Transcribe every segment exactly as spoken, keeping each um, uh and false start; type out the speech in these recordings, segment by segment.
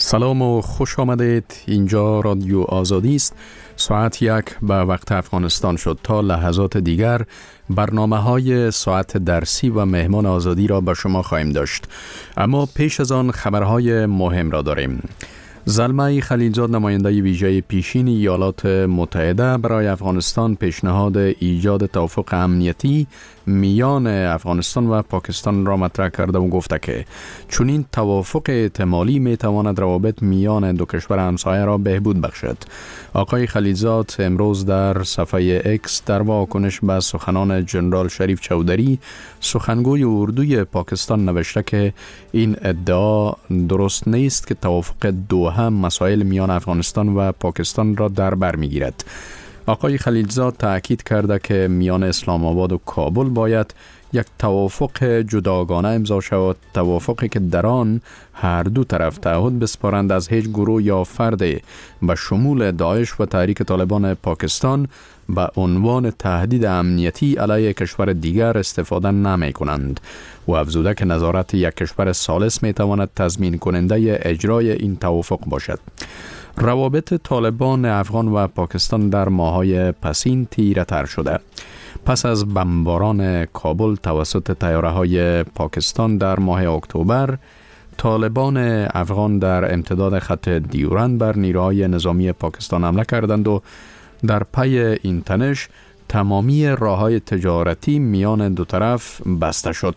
سلام و خوش آمدید. اینجا رادیو آزادی است. ساعت یک به وقت افغانستان شد. تا لحظات دیگر برنامه های ساعت درسی و مهمان آزادی را به شما خواهیم داشت، اما پیش از آن خبرهای مهم را داریم. زلمه خلیلزاد، نماینده ویژه پیشین ایالات متحده برای افغانستان، پیشنهاد ایجاد توافق امنیتی میان افغانستان و پاکستان را مطرح کرده و گفته که چنین توافق احتمالی می تواند روابط میان دو کشور همسایه را بهبود بخشد. آقای خلیلزاد امروز در صفحه اکس در واکنش به سخنان جنرال شریف چودری، سخنگوی اردوی پاکستان، نوشته که این ادعا درست نیست که توافق دوحه مسائل میان افغانستان و پاکستان را در بر میگیرد. آقای خلیلزاد تأکید کرده که میان اسلام آباد و کابل باید یک توافق جداگانه امضا شود، توافقی که در آن هر دو طرف تعهد بسپارند از هیچ گروه یا فرد به شمول داعش و تحریک طالبان پاکستان به عنوان تهدید امنیتی علیه کشور دیگر استفاده نمی کنند و افزوده که نظارت یک کشور ثالث می تواند تضمین کننده اجرای این توافق باشد. روابط طالبان افغان و پاکستان در ماه‌های پسین تیره تر شده. پس از بمباران کابل توسط طیاره‌های پاکستان در ماه اکتبر، طالبان افغان در امتداد خط دیورند بر نیروهای نظامی پاکستان حمله کردند و در پی این تنش تمامی راه‌های تجارتی میان دو طرف بسته شد.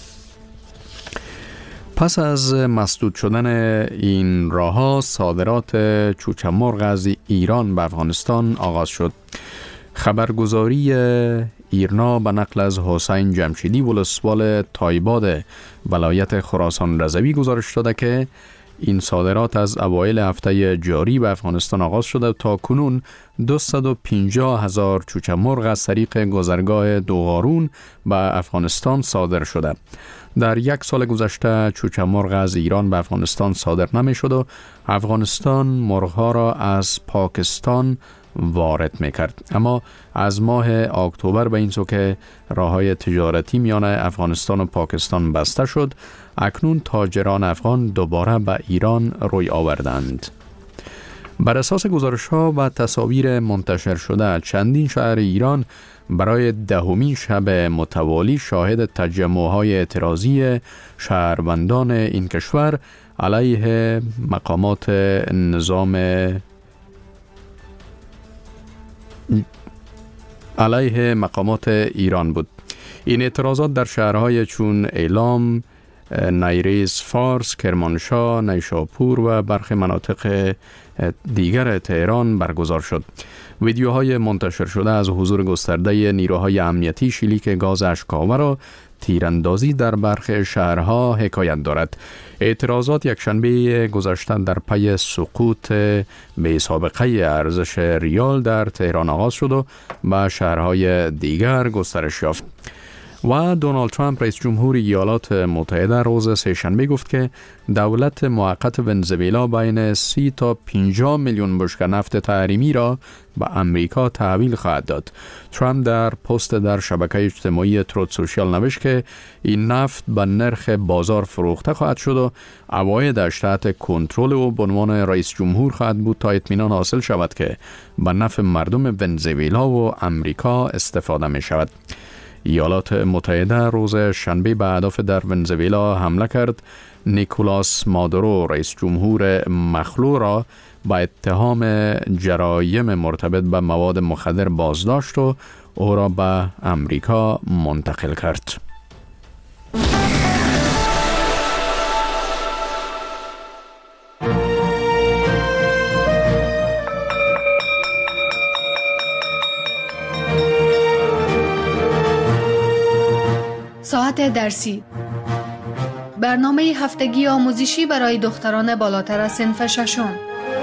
پس از مسدود شدن این راه‌ها، صادرات چوچه مرغ از ایران به افغانستان آغاز شد. خبرگزاری ایرنا به نقل از حسین جمشیدی، ولسوال تایباد ولایت خراسان رضوی، گزارش داده که این صادرات از اوایل هفته جاری به افغانستان آغاز شده و تا کنون دویست و پنجاه هزار چوچه مرغ از طریق گذرگاه دوغارون به افغانستان صادر شده. در یک سال گذشته چوچه مرغ از ایران به افغانستان صادر نمی شد و افغانستان مرغ‌ها را از پاکستان وارد میکرد. اما از ماه اکتبر به این سو که راه‌های تجارتی میان افغانستان و پاکستان بسته شد، اکنون تاجران افغان دوباره به ایران روی آوردند. بر اساس گزارش‌ها و تصاویر منتشر شده، چندین شهر ایران برای دهمین شب متوالی شاهد تجمع‌های اعتراضی شهروندان این کشور علیه مقامات نظام علیه مقامات ایران بود. این اعتراضات در شهرهای چون ایلام، نیریز فارس، کرمانشاه، نیشاپور و برخی مناطق دیگر تهران برگزار شد. ویدیوهای منتشر شده از حضور گسترده نیروهای امنیتی، شلیک گاز اشک‌آور و تیراندازی در برخی شهرها حکایت دارد. اعتراضات یکشنبه گذشته در پی سقوط به سابقه ارزش ریال در تهران آغاز شد و به شهرهای دیگر گسترش یافت. و دونالد ترامپ، رئیس جمهور ایالات متحده، روز سه‌شنبه گفت که دولت موقت ونزوئلا بین سی تا پنجاه میلیون بشکه نفت تحریمی را به امریکا تحویل خواهد داد. ترامپ در پست در شبکه اجتماعی تروت سوشیال نوشت که این نفت به نرخ بازار فروخته خواهد شد و عوایدش تحت کنترل او به عنوان رئیس جمهور خواهد بود تا اطمینان حاصل شود که به نفع مردم ونزوئلا و امریکا استفاده می شود. ایالات متحده روز شنبه به اهداف در ونزوئلا حمله کرد. نیکولاس مادورو، رئیس جمهور مخلوع، را با اتهام جرایم مرتبط به مواد مخدر بازداشت و او را به امریکا منتقل کرد. ساعت درسی، برنامه هفتگی آموزشی برای دختران بالاتر از صنف ششم.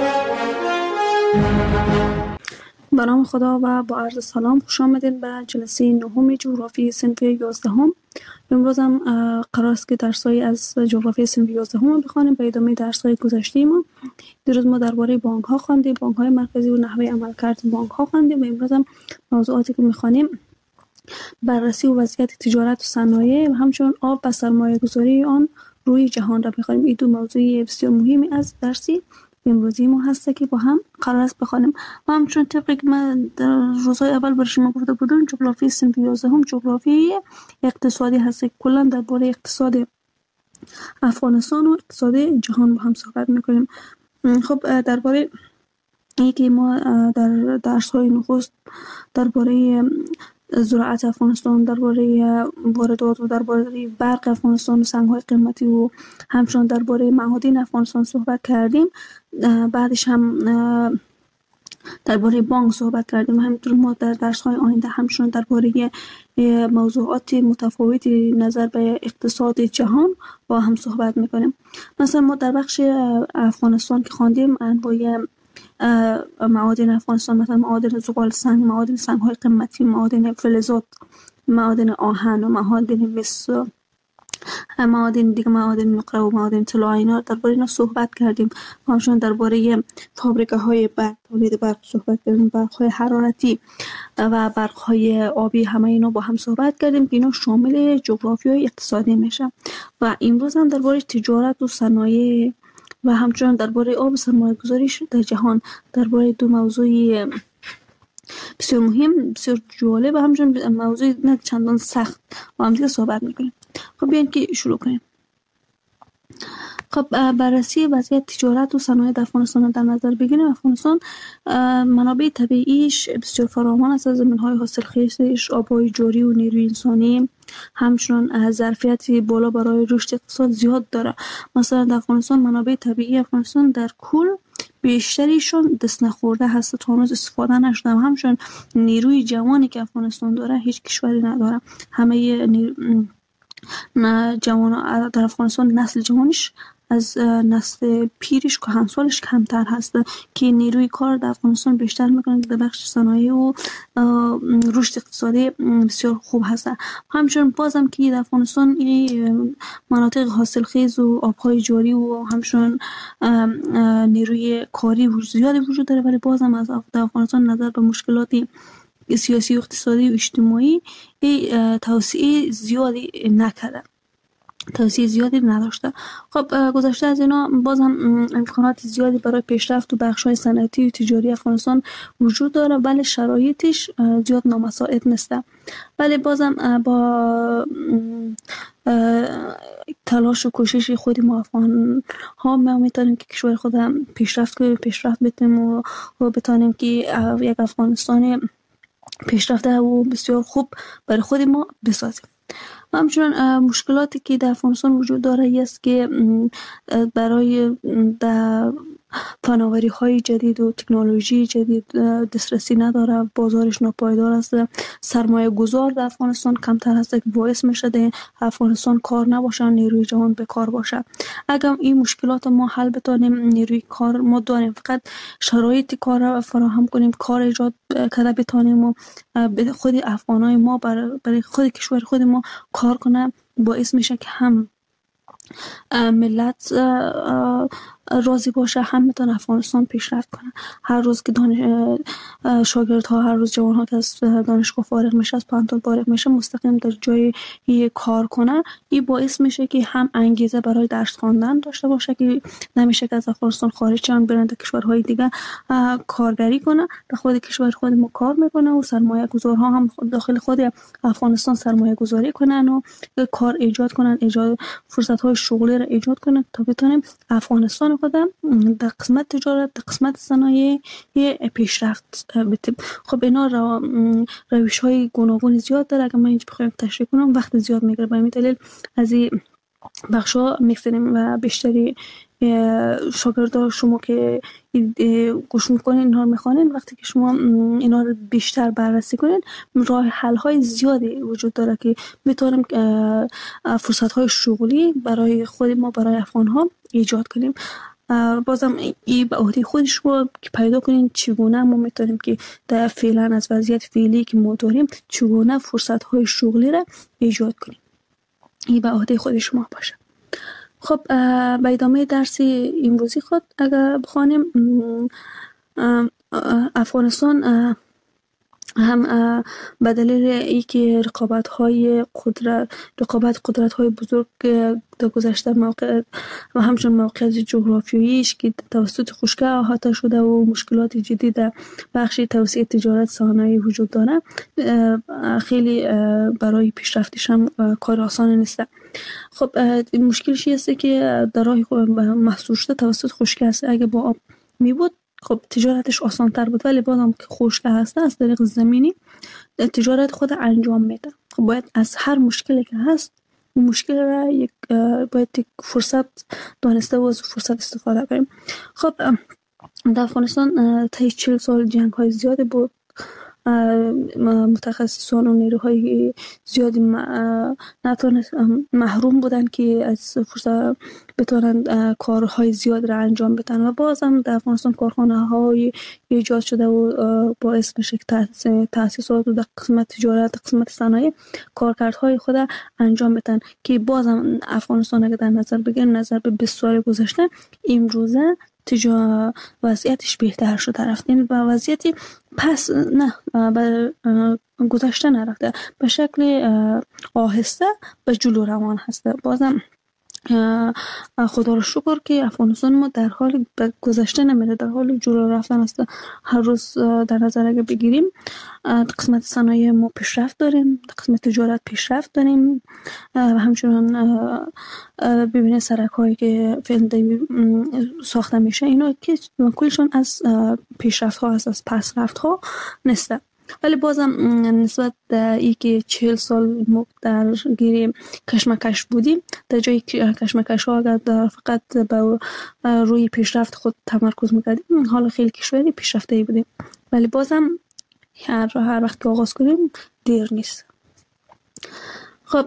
به نام خدا و با عرض سلام، خوش آمدین به جلسه نهم جغرافی صنف یازدهم. امروز هم قرار است که درس‌های از جغرافی صنف یازدهم بخوانیم به ادامه درس‌های گذشته ما. دیروز ما درباره بانک‌ها خواندیم، بانک‌های مرکزی و نحوه عملکرد بانک‌ها خواندیم و امروز هم موضوعاتی که می‌خوانیم بررسی و وضعیت تجارت و صنایع و همچنین آب و سرمایه‌گذاری آن روی جهان را بخوانیم. این دو موضوع بسیار مهمی از درسی امروزی ما هست که با هم قرار است بخوانیم. و همچون طبقی که من در روزهای اول برای شما گفته بودم، جغرافی صنف یازدهم جغرافی اقتصادی هست. کلا درباره اقتصاد افغانستان و اقتصاد جهان با هم صحبت میکنیم. خب درباره این که ما در درس های نخست درباره زراعت افغانستان، درباره واردات و درباره برق افغانستان و سنگ‌های قیمتی و همچنان درباره معادن افغانستان صحبت کردیم. بعدش هم درباره بانک صحبت کردیم. همینطور ما در درس‌های آینده همچنان درباره موضوعات متفاوتی نظر به اقتصاد جهان با هم صحبت میکنیم. مثلا ما در بخش افغانستان که خواندیم انواع معادن افغانستان، مثلا معادن زغال سنگ، معادن سنگ‌های قیمتی، معادن فلزات، معادن آهن و معادن مس، معادن دیگه، معادن نقره و معادن طلا، اینا درباره اینا صحبت کردیم. همچنین درباره فابریکه‌های برق، تولید برق صحبت کردیم، برق‌های حرارتی و برق‌های آبی، همه اینا با هم صحبت کردیم که اینا شامل جغرافیای اقتصادی میشه. و امروز هم درباره تجارت و صنایع و همچنین درباره آب سرمایه‌گذاری در جهان، درباره دو موضوع بسیار مهم، بسیار جالب و همچنین موضوع نه چندان سخت با هم دیگه صحبت میکنیم. خب بیاین که شروع کنیم. خب بررسی وضعیت تجارت و صنایع در افغانستان در نظر بگیریم. افغانستان منابع طبیعیش بسیار فراوان است. از زمین‌های حاصلخیزش، آب‌های جاری و نیروی انسانی، همچنین ظرفیت بالا برای رشد اقتصاد زیاد داره. مثلا در افغانستان منابع طبیعی افغانستان در کل بیشتریشون دست نخورده هست، تا هنوز استفاده نشده. همچنین نیروی جوانی که افغانستان داره هیچ کشوری نداره. همه نیر... جوان در افغانستان نسل جوانش از نسل پیرش که همسالش کمتر هست، که نیروی کار در افغانستان بیشتر میکنه در بخش صنایع و رشد اقتصادی بسیار خوب هست. همچنین بازم که در افغانستان این مناطق حاصلخیز و آبهای جاری و همچنین نیروی کاری زیادی وجود داره، ولی بازم از در افغانستان نظر به مشکلاتی سیاسی و اقتصادی و اجتماعی توسعه زیادی نکرده، توسعه زیادی نداشته. خب گذشته از اینا باز هم امکانات زیادی برای پیشرفت و بخش‌های صنعتی و تجاری افغانستان وجود داره، ولی شرایطش زیاد نامساعد نیسته. ولی بازم با تلاش و کوشش خود ما افغان ها ما میتونیم که کشور خودم پیشرفت کنیم، پیشرفت بتیم و بتونیم که یک افغانستان پیشرفته و بسیار خوب برای خود ما بسازیم. همچنین مشکلاتی که در افغانستان وجود داره است که برای در فناوری های جدید و تکنولوژی جدید دسترسی نداره، بازارش ناپایدار است، سرمایه گذار در افغانستان کمتر هست که باعث میشه در افغانستان کار نباشه، نیروی جوان بیکار باشه. اگر این مشکلات ما حل بتونیم، نیروی کار ما داریم، فقط شرایط کار فراهم کنیم، کار ایجاد کرده بتونیم و خود افغانای ما برای خود کشور خود ما کار کنه، باعث میشه که هم ملت راضی باشه، هم میتونه افغانستان پیشرفت کنه. هر روز که دانش شاگردها، هر روز جوانها که از دانشگاه فارغ میشه، از پانتون فارغ میشه، مستقیم در جای کار کنه، این باعث میشه که هم انگیزه برای درس خواندن داشته باشه، که نمیشه که از افغانستان خارج شن برن در کشورهای دیگه کارگری کنه. در خود کشور خود ما کار میکنه و سرمایه گذارها هم داخل خود افغانستان سرمایه گذاری کنن و کار ایجاد کنن، ایجاد فرصت های شغلی را ایجاد کنن تا بتونیم افغانستان خودم در قسمت تجارت، در قسمت صنایع پیشرفت بتیم. خب اینا را روش های گوناگون زیاد داره. اگر من اینجا بخوایم تشریح کنم وقت زیاد میگیره، به همین دلیل از این بخش ها میگذاریم و بیشتری شاگردان شما که گوش میکنین اینها رو میخوانین، وقتی که شما اینا رو بیشتر بررسی کنین، راه حل های زیادی وجود داره که میتونیم فرصت های شغلی برای خود ما، برای افغان ها ایجاد کنیم. بازم این به عهده خودش رو که پیدا کنین چگونه ما میتونیم که در فعلا از وضعیت فعلی که ما داریم چگونه فرصت های شغلی را ایجاد کنیم. این به عهده خود شما باشه. خب به ادامه درس امروزی خود اگر بخوانیم، افغانستان هم به دلیل اینکه رقابت های قدرت رقابت قدرت های بزرگ در گذشته موقع و همچنین موقعیت جغرافیاییش که توسط خشکی احاطه شده و مشکلات جدی در بخش توسعه تجارت صنایع وجود داره، خیلی برای پیشرفتش هم کار آسان نیست. خب مشکلش هست که در راه محصول شده توسط خشکی است. اگه با آب می بود خب تجارتش آسان تر بود، ولی بازم که خشک هسته از طریق زمینی تجارت خود انجام میده. خب باید از هر مشکلی که هست مشکل را یک باید یک فرصت دانسته و از فرصت استفاده کنیم. خب در افغانستان طی چهل سال جنگ های زیاده بود، متخصصان و نیروهای زیادی نتونست محروم بودن که از فرصت بتونن کارهای زیاد را انجام بدن و باز هم در افغانستان کارخانه های ایجاد شده و باعث میشه که تأسیسات در قسمت تجارت، قسمت صنایع کارکردهای خود انجام بدن که باز هم افغانستان اگر در نظر بگیریم نظر به بیست سال گذشته امروزه تجا وضعیتش بهتر شده رفت، یعنی با وضعیتی پس نه به گذشته نرفته، به شکل آهسته به جلو روان هسته. بازم خدا رو شکر که افغانستان ما در حال به گذشته نمیره، در حال جلو رفتن است. هر روز در نظر اگه بگیریم قسمت صنایع ما پیشرفت داریم، قسمت تجارت پیشرفت داریم و همچنان ببینید سرک هایی که فعلا ساخته میشه اینا که کلشون از پیشرفت ها هست، از پس رفت ها نیست. ولی بازم نسبت در ای که چهل سال ما در گیر کشمکش بودیم، در جای کشمکش ها اگر در فقط با روی پیشرفت خود تمرکز میکردیم حالا خیلی کشوری پیشرفته بودیم، ولی بازم هر هر وقت که آغاز کنیم دیر نیست. خب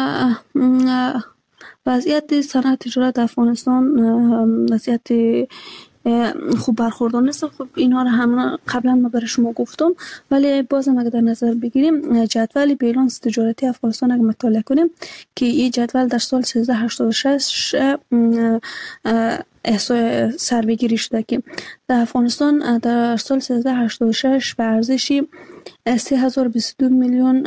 وضعیت صنعت تجارت در افغانستان وضعیت خوب برخوردار نیست. خب اینا رو هم قبلا ما برای شما گفتم، ولی بازم اگه در نظر بگیریم جدول بیلانس تجارتی افغانستان اگه مطالعه کنیم که این جدول در سال سیزده هشتاد و شش احصای سربگیری شده که در افغانستان در سال سیزده هشتاد و شش به ارزشی سه هزار و بیست و دو میلیون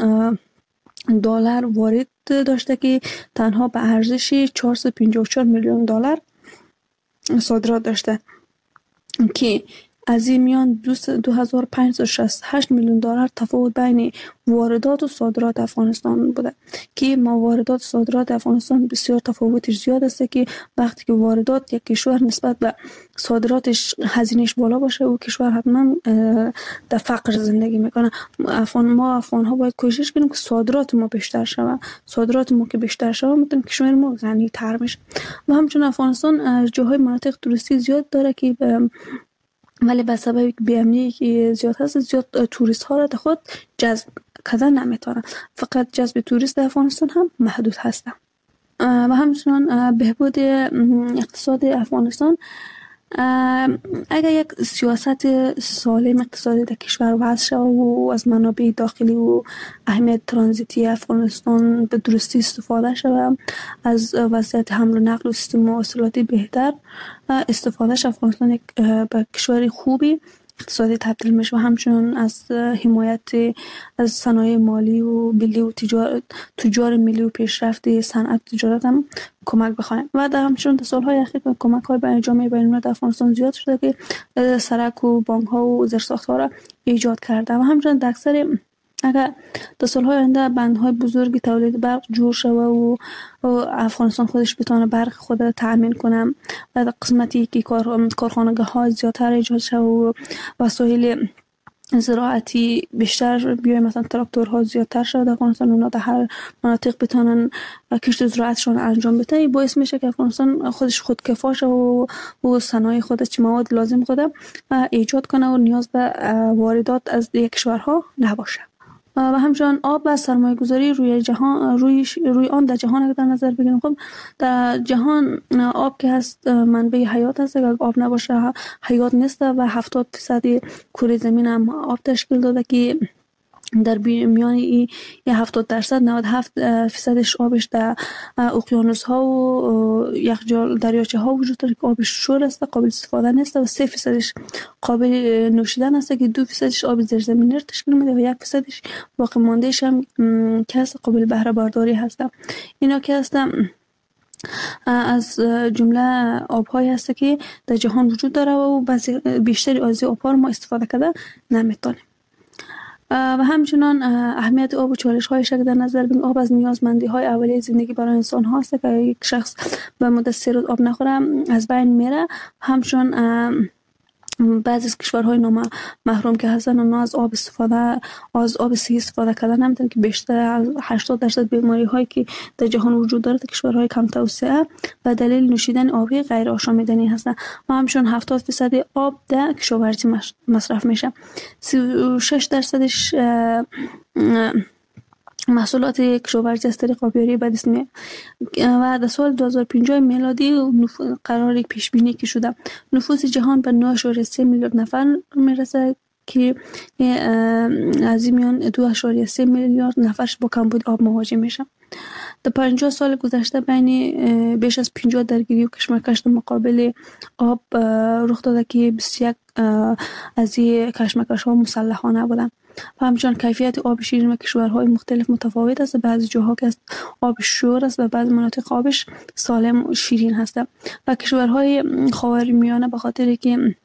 دلار وارد داشته که تنها به ارزش چهارصد و پنجاه و چهار میلیون دلار صادرات داشته که از این میان دو هزار و پانصد و شصت و هشت میلیون دلار تفاوت بین واردات و صادرات افغانستان بوده که ما واردات و صادرات افغانستان بسیار تفاوتش زیاد است که وقتی که واردات یک کشور نسبت به صادراتش هزینهش بالا باشه و کشور حتما در فقر زندگی میکنه. افغان ما افغان ها باید کوشش کنیم که صادرات ما بیشتر شود، صادرات ما که بیشتر شود میتونیم کشور ما غنی تر میشه. و همچنین افغانستان جاهای مناطق توریستی زیاد داره که ولی به سبب بی‌امنی که زیاد هست زیاد توریست ها را در خود جذب کردن نمیتونه، فقط جذب توریست در افغانستان هم محدود هست. و همچنان بهبود اقتصاد افغانستان اگر یک سیاست سالم اقتصادی در کشور وضع شود و از منابع داخلی و اهمیت ترانزیتی افغانستان به درستی استفاده شود، از وضعیت حمل و نقل و سیستم مواصلاتی بهتر استفاده شود، افغانستان یک به کشور خوبی اقتصادی تبدیل میشه و همچنان از حمایت از صنایع مالی و ملی و تجار تجار ملی و پیشرفت صنعت تجارت هم کمک بخواهیم. و در همچنان در سالهای اخیر کمک های به جامعه بین‌المللی در افغانستان زیاد شده که سرک و بانک ها و زیرساخت ها را ایجاد کرده و همچنان در اکثر اگر در سالهای آینده بندهای بزرگی تولید برق جور شود و افغانستان خودش بتونه برق خود را تأمین کنه و در قسمتی که کارخانگاه ها زیادتر ایجاد شود و وسایل زراعتی بیشتر بیای، مثلا تراکتورها زیادتر شده در افغانستان، اونا در هر مناطق بتونن کشت زراعتشون انجام بدن، این باعث میشه که افغانستان خودش خودکفا شه و و صنایع خودش مواد لازم خود ایجاد کنه و نیاز به واردات از دیگر کشورها نباشه. و همچنان آب و سرمایه گذاری روی جهان روی روی آن در جهان اگر در نظر بگیریم، خب در جهان آب که هست منبع حیات هست، اگر آب نباشه حیات نیست و هفتاد درصد کره زمین هم آب تشکیل داده که در میان این هفتاد درصد نود و هفت فیصدش آبش در اقیانوس ها و یخچال دریاچه ها وجود داره که آبش شور است، قابل استفاده نیست و سه فیصدش قابل نوشیدن است که دو فیصدش آب زیرزمینی را تشکیل میده و یک فیصدش باقی ماندهش هم که است قابل بهره برداری هست. اینا که است از جمله آب‌هایی هست که در جهان وجود داره و بعضی بیشتری از آب‌ها ما استفاده کرده نمیتونیم. و همچنان اهمیت آب و چالش هایش که در نظر بگیریم. آب از نیازمندی های اولیه زندگی برای انسان هاست که یک شخص به مدت سه روز آب نخوره از بین میره. همچنان بعضی از کشورهای نام محروم که هستن اونا از آب استفاده از آب صحی استفاده کردن نمیتونن که بیشتر از هشتاد درصد بیماری هایی که در جهان وجود داره در کشورهای کم توسعه و دلیل نوشیدن آبی غیر آشامیدنی هستن و همچنان هفتاد درصد آب در کشاورزی مصرف میشه. سی و شش درصدش محصولات کشاورزی از طریق آبیاری به دست میاد و در سال دو هزار و پنجاه میلادی قرار پیش بینی که شده نفوس جهان به نه و سه میلیارد نفر میرسه که از این میان دو و سه میلیارد نفرش با کمبود آب مواجه میشه. در پنجاه سال گذشته بین بیش از پنجاه درگیری و کشمکش در مقابل آب رخ داده که بیست و یک از این کشمکش ها مسلحانه بودن و همچنان کیفیت آب شیرین و کشورهای مختلف متفاوت است. بعضی جاها که آب شور است و بعضی مناطق آبش سالم و شیرین هست و کشورهای خاورمیانه به خاطر که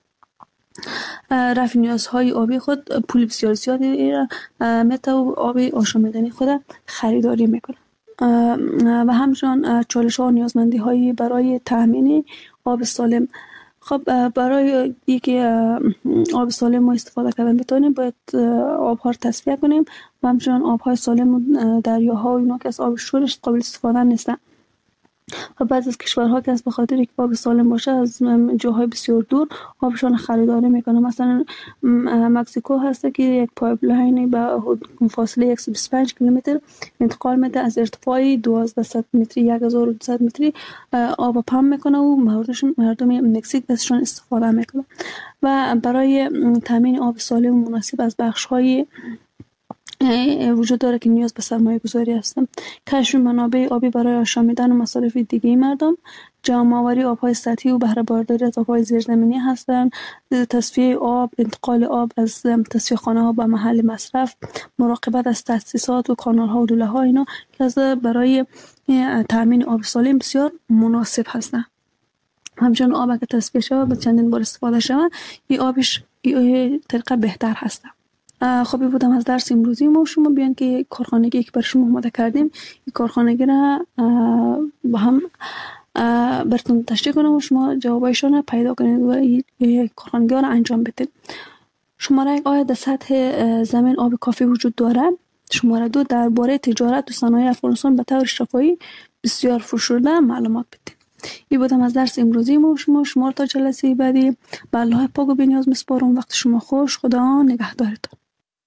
رفع نیازهای آبی خود پول بسیار زیادی متر و آب آشامیدنی خود خریداری میکنه و همچنان چالش ها و نیازمندی های برای تامین آب سالم. خب برای اینکه آب سالم ما استفاده کردن بتونیم باید آبها رو تصفیه کنیم و همچنان آبهای سالم دریاها و اینا که از آب شورش قابل استفاده نیستن و بعض از کشورها که از به خاطر اینکه آب سالم باشه از جاهای بسیار دور آبشان خریداری میکنه. مثلا مکزیکو هست که یک پایپلاین به فاصله صد و بیست و پنج کیلومتر انتقال میده از ارتفاع دوازده متری یک هزار و دویست متری آب پمپ میکنه و مردم مکزیک ازشان استفاده میکنه و برای تامین آب سالم و مناسب از بخش های وجود داره که نیاز به سرمایه گذاری هستم. کشف منابع آبی برای آشامیدن و مصارف دیگه مردم، جمع آوری آبهای سطحی و بهره برداری از آبهای زیرزمینی هستند، تصفیه آب، انتقال آب از تصفیه خانه ها به محل مصرف، مراقبت از تاسیسات و کانال ها و لوله ها اینا که از برای تامین آب سالم بسیار مناسب هستند. همچنین آب که تصفیه شود و چندین بار استفاده شود این آبش این طریقه بهتر هست. خب بودم از درس امروزی ما شما بیان که کارخانگی که بر شما آماده کردیم این کارخانگی را با هم براتون تشریح کنم و شما جوابایشان را پیدا کنید و این کارخانگی را انجام بدید. شماره یک آیا در سطح زمین آب کافی وجود داره؟ شماره دو درباره تجارت و صنایع افغانستان به طور شفاهی بسیار فروشنده معلومات بدید. این بودم از درس امروزی ما شما شما تا جلسه بعدی به الله پاک و بی‌نیاز میسپارم. وقت شما خوش. خدا نگهدارتون.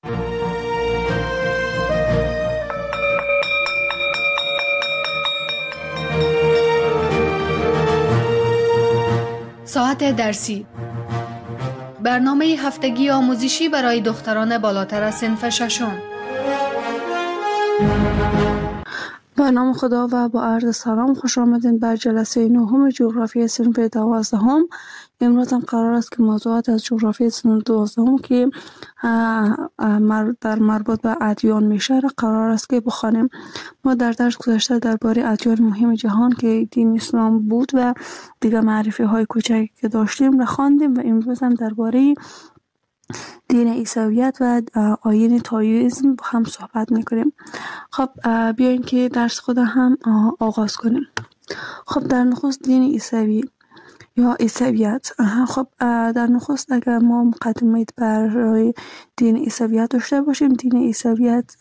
ساعت درسی، برنامه هفتگی آموزشی برای دختران بالاتر از صنف ششم. به نام خدا و با عرض سلام خوش آمدین بر جلسه نهم جغرافی صنف دوازدهم. امروز هم قرار است که موضوعات از جغرافی صنف دوازدهم که در مربوط به ادیان میشه را قرار است که بخوانیم. ما در درس گذشته درباره ادیان مهم جهان که دین اسلام بود و دیگر معرفی های کوچکی که داشتیم را خواندیم و امروز هم درباره دین عیسویت و آیین تائویسم هم صحبت میکنیم. خب بیاین که درس خود هم آغاز کنیم. خب در نخست دین عیسوی یا عیسویت. خب در نخست اگر ما مقدمه برای دین عیسویت داشته باشیم، دین عیسویت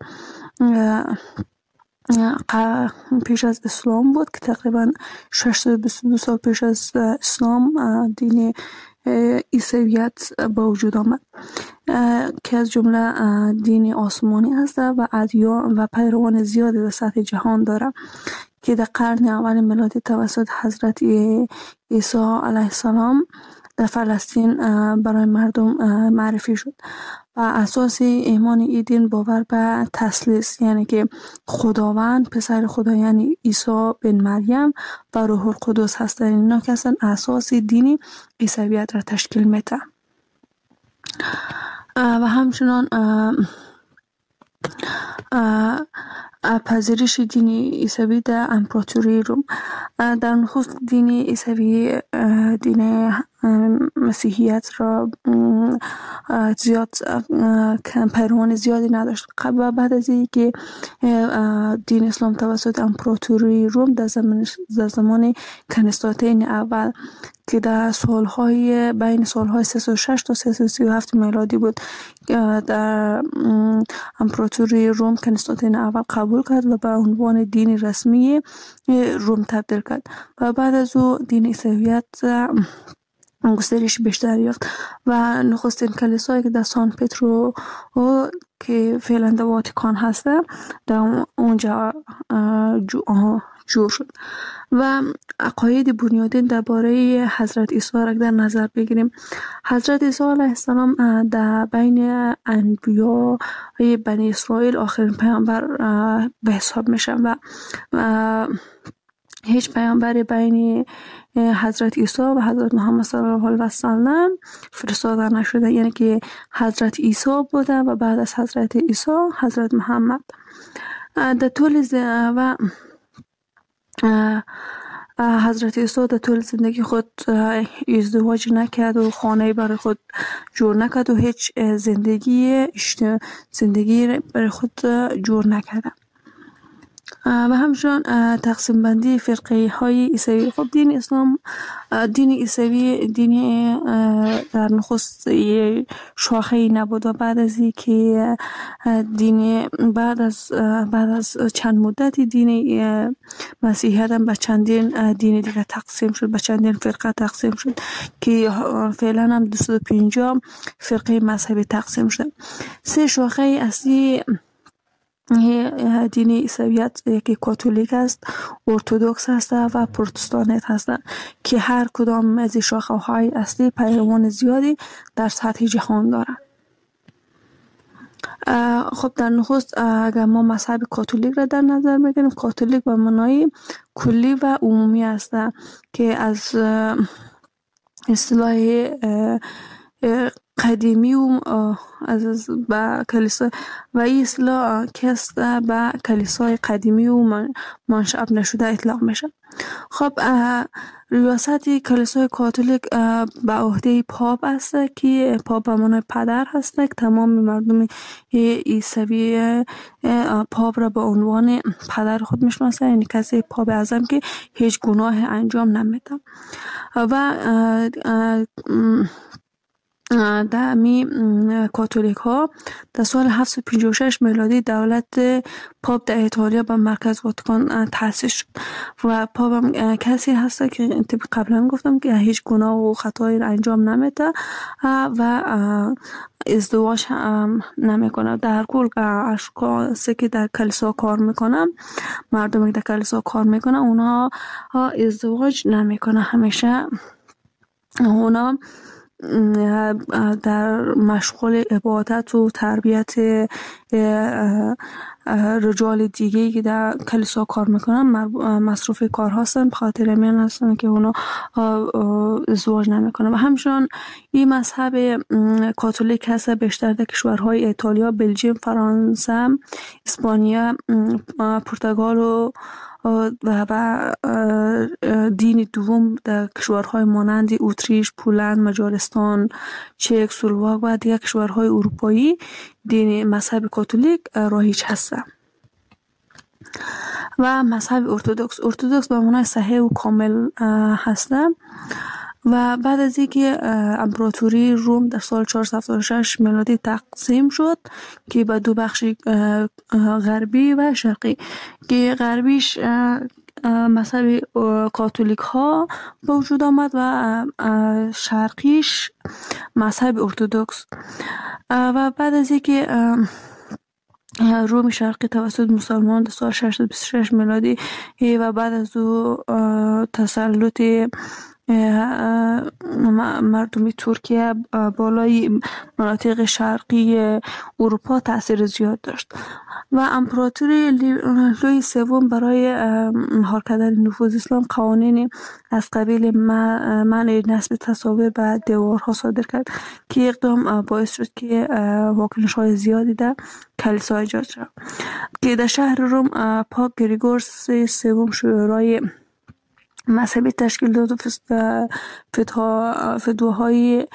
پیش از اسلام بود که تقریبا ششصد و بیست و دو سال پیش از اسلام دین عیسویت با وجود آمد که از جمله دین آسمانی هست و ادیان و پیروان زیادی در سطح جهان داره که در قرن اول میلادی توسط حضرت عیسی علیه السلام در فلسطین برای مردم معرفی شد بر اساس ایمان این دین باور به تثلیث، یعنی که خداوند پسر خدا یعنی عیسی بن مریم و روح القدس هستند. اینا که اصلا اساس دینی عیسویت را تشکیل میده. و همچنان پذیرش دین عیسوی در امپراتوری روم. در نخست دین عیسوی دین مسیحیت را زیاد پیروان زیادی نداشت. قبل بعد از اینکه دین اسلام توسط امپراتوری روم در زمان در زمان کنستانتین اول که در سالهای بین سالهای سیصد و شش تا سیصد و سی و هفت میلادی بود در امپراتوری روم کنستانتین اول قبول کرد و به عنوان دین رسمی روم تبدیل کرد و بعد از او دین عیسویت گسترش بیشتر یافت و نخستین کلیسایی که در سان پترو که فعلا در واتیکان هست در اونجا جور شد. و عقاید بنیادین درباره حضرت عیسی را در نظر بگیریم. حضرت عیسی علیه السلام در بین انبیای بنی اسرائیل آخرین پیامبر به حساب میشه و هیچ پیامبری بین حضرت عیسی و حضرت محمد صلی الله علیه و سلم فرستاده نشده، یعنی که حضرت عیسی بوده و بعد از حضرت عیسی حضرت محمد. در طول ز... و حضرت عیسی در طول زندگی خود ازدواج نکرد و خانه برای خود جور نکرد و هیچ زندگی زندگی برای خود جور نکرد. و همچنان تقسیم بندی فرقه های عیسوی. خب دین اسلام دین عیسوی دین در نخست شاخه نبود و بعد از اینکه دین بعد از بعد از چند مدتی دین مسیحیت هم به چندین دین دیگه تقسیم شد، به چندین فرقه تقسیم شد که فعلا هم دویست و پنجاه فرقه مذهبی تقسیم شد. سه شاخه اصلی دین عیسویت یکی کاتولیک است، ارتدوکس است و پروتستانت هستند که هر کدام از شاخه های اصلی پیروان زیادی در سطح جهان دارند. خب در نخست اگر ما مذهب کاتولیک را در نظر بگیریم، کاتولیک به معنای کلی و عمومی است که از اصطلاح قدیمی و از با کلیسا و این اصطلاح کست با کلیسای قدیمی و منشأ نشده اطلاق میشه. خب ریاست کلیسای کاتولیک به عهده پاپ است که پاپ به معنای پدر هست که تمام مردم عیسوی پاپ را به عنوان پدر خود میشناسه، یعنی کسی پاپ اعظم که هیچ گناه انجام نمیده. و در می کاتولیک ها در سال هفتصد و پنجاه و شش میلادی دولت پاپ در ایتالیا به مرکز واتیکان تأسیس شد و پاپ هم کسی هست که قبلا گفتم که هیچ گناه و خطایی را انجام نمیده و ازدواج نمیکنه. در کل اشخاصی که در کلیسا کار میکنن، مردمی که در کلیسا کار میکنن، اونها ازدواج نمیکنه. همیشه اونا در مشغول عبادت و تربیت رجال دیگه که در کلیسا کار میکنن مصروف کار هستن، بخاطر همین هستن که اونا ازدواج نمیکنن. و همچنان این مذهب کاتولیک هست بیشتر در کشورهای ایتالیا، بلژیم، فرانسه، اسپانیا، پرتغال و و و دین دوم در کشورهای مانند اتریش، پولند، مجارستان، چک، سلواک و دیگر کشورهای اروپایی دین مذهب کاتولیک رایج هست. و مذهب ارتدوکس ارتدوکس به معنای صحیح و کامل هست. و بعد از اینکه امپراتوری روم در سال چهارصد و هفتاد و شش میلادی تقسیم شد که به دو بخش غربی و شرقی که غربیش مذهب کاتولیک ها به وجود آمد و شرقیش مذهب ارتدوکس. و بعد از اینکه روم شرقی توسط مسلمان در سال ششصد و بیست و شش میلادی و بعد از او تسلط مردمی ترکیه بالای مناطق شرقی اروپا تاثیر زیاد داشت و امپراتوری لویی سوم برای مهار کردن نفوذ اسلام قوانین از قبیل منع نصب تصاویر به دیوارها صادر کرد که اقدام باعث شد که واکنش های زیادی در کلیسا ایجاد شد که در شهر روم پاپ گریگورس سوم شورای مذهبی تشکیل داد و فتواهای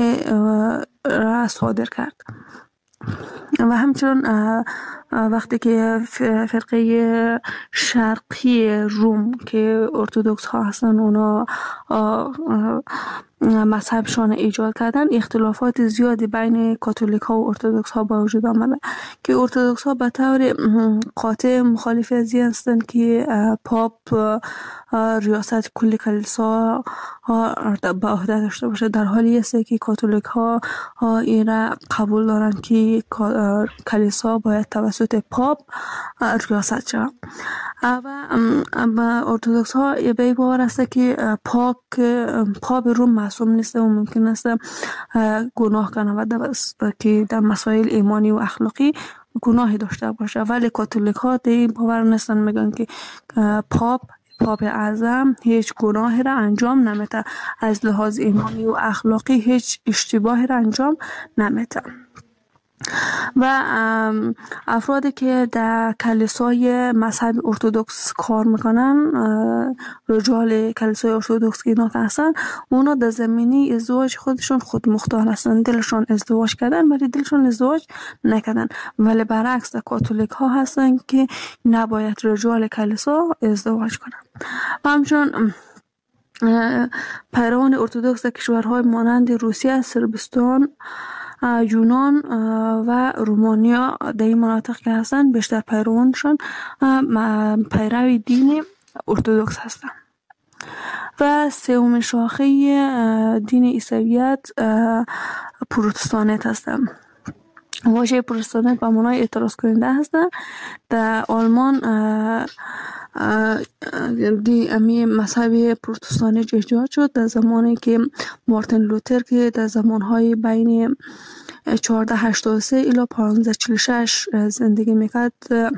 را صادر کرد و همچنین وقتی که فرقه شرقی روم که ارتدوکس ها هستن اونا مذهبشان ایجاد کردن، اختلافات زیادی بین کاتولیک ها و ارتدوکس ها با وجود آمده که ارتدوکس ها به طور قاطع مخالف از این هستند که پاپ ریاست کل کلیسا به عهده داشته باشه، در حالی است که کاتولیک ها این را قبول دارن که کلیسا باید توسط پاپ ریاست شود و ارتدوکس ها به این باور است که پاپ پاپ روم معصوم نیست و ممکن است گناه کنه و که در مسائل ایمانی و اخلاقی گناهی داشته باشه، ولی کاتولیک ها این باور نیستن، میگن که پاپ پاپ اعظم هیچ گناهی را انجام نمیده، از لحاظ ایمانی و اخلاقی هیچ اشتباهی را انجام نمیده. و افرادی که در کلیسای مذهب ارتدوکس کار میکنن، رجال کلیسای ارتدوکس که اینا هستن، اونا در زمینی ازدواج خودشون خود مختار هستن، دلشون ازدواج کردن ولی دلشون ازدواج نکردن، ولی برعکس در کاتولیک ها هستن که نباید رجال کلیسا ازدواج کنن. و همچنین پیروان ارتدوکس در کشورهای مانند روسیه، صربستان، یونان و رومانیا در این مناطق که هستن بیشتر پیروانشان پیروی دین ارتدوکس هستن. و سومین شاخه دین عیسویت پروتستانیت هستن. واژه پروتستانیت به معنای اعتراض کننده هستن. در آلمان دی امی مذهب پروتستانی ایجاد شد در زمانی که مارتین لوتر که در زمانهای بین چهارده هشتاد و سه الی پانزده چهل و شش زندگی میکرد،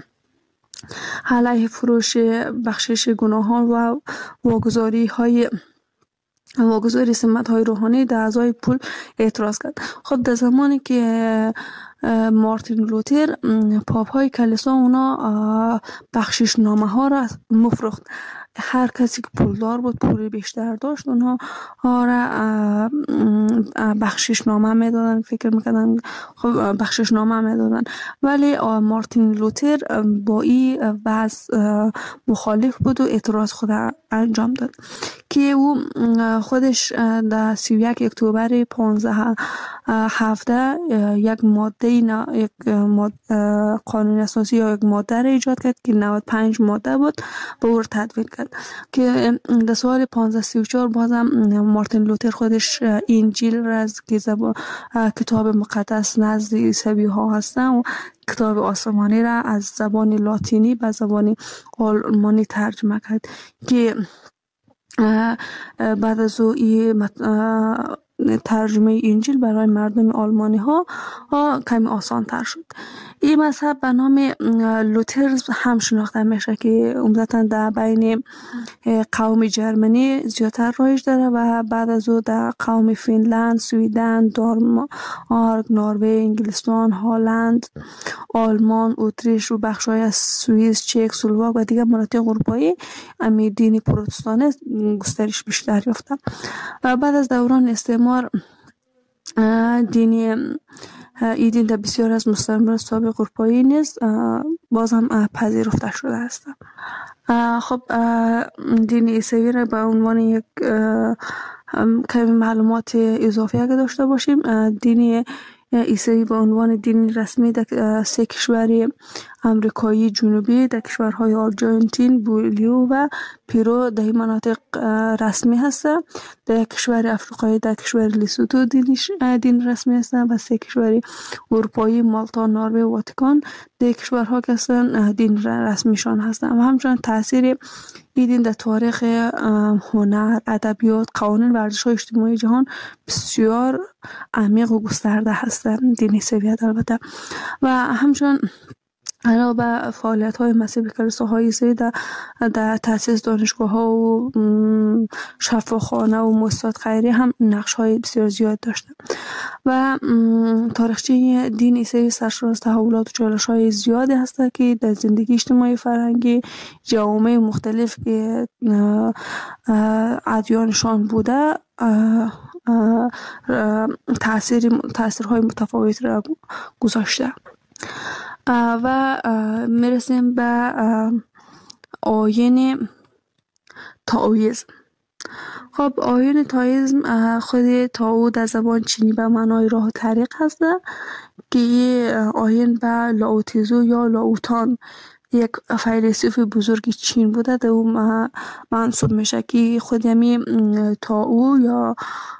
علیه فروش بخشش گناهان و واگذاری های واگذاری سمت های روحانی در اعضای پول اعتراض کرد. خود در زمانی که مارتین لوتر، پاپ های کلیسا اونا بخشش نامه ها را مفروخت. هر کسی که پولدار بود، پول بیشتر داشت، اونها را بخشش نامه میدادن، فکر میکردن خب بخشش نامه میدادن. ولی مارتین لوتر با این وضع مخالف بود و اعتراض خود انجام داد که او خودش در سی و یک اکتبر پانزده هفده یک ماده یک ماده قانون اساسی یا یک ماده را ایجاد کرد که نود و پنج ماده بود به او تدوین کرد که در سال پانزده سی و چهار بازم مارتین لوتر خودش انجیل را از کتاب مقدس نزد عیسوی ها هستن و کتاب آسمانی را از زبان لاتینی به زبان آلمانی ترجمه کرد که بعد از او ترجمه انجیل برای مردم آلمانی ها کمی آسان تر شد. این مذهب به نام لوتر هم شناخته میشه که عمدتاً در بین قوم جرمنی زیادتر رایج داره و بعد از او در قوم فنلند، سویدن، دانمارک، نروژ، انگلستان، هلند، آلمان، اتریش و بخش‌های از سوئیس، چک، اسلواک و دیگر مناطق اروپایی امی دین پروتستانی گسترش بیشتر یافته. و بعد از دوران استعمار دینی این دین در بسیار از مستعمرات سابق اروپایی نیز باز هم پذیرفته شده است. خب دین عیسوی را به عنوان یک کمی معلومات اضافی اگه داشته باشیم، دین عیسوی به عنوان دین رسمی در سه کشور امریکایی جنوبی در کشورهای آرژانتین، بولیو و پیرو در این مناطق رسمی هست. در کشور افریقایی در کشور لیسوتو دینش دین رسمی هست و سه کشور اروپایی مالتا، نروژ و واتیکان در کشورها که هستن دین رسمیشان هستند. و همچنین تاثیر این دین در تاریخ هنر، ادبیات، قوانین و ارزش‌های اجتماعی جهان بسیار عمیق و گسترده هست. دین عیسویت البته. و همچنین علاوه بر فعالیت‌های مذهبی کلیساهای عیسوی در در تأسیس دانشگاه‌ها و شفاخانه و مؤسسات خیریه هم نقش‌های بسیار زیاد داشته. و تاریخچه دین عیسوی سرشار از تحولات و چالش‌های زیادی هست که در زندگی اجتماعی فرهنگی جوامع مختلف که ادیانشان بوده تأثیر تأثیرهای متفاوت را گذاشته. و میرسیم به آیین تائویسم. خب آیین تائویسم خود تائو در زبان چینی به معنای راه و طریق هست که آیین به لاوتزو یا لاوتان یک فیلسوف بزرگ چین بوده در اون منصوب میشه که خود یمی تائو یا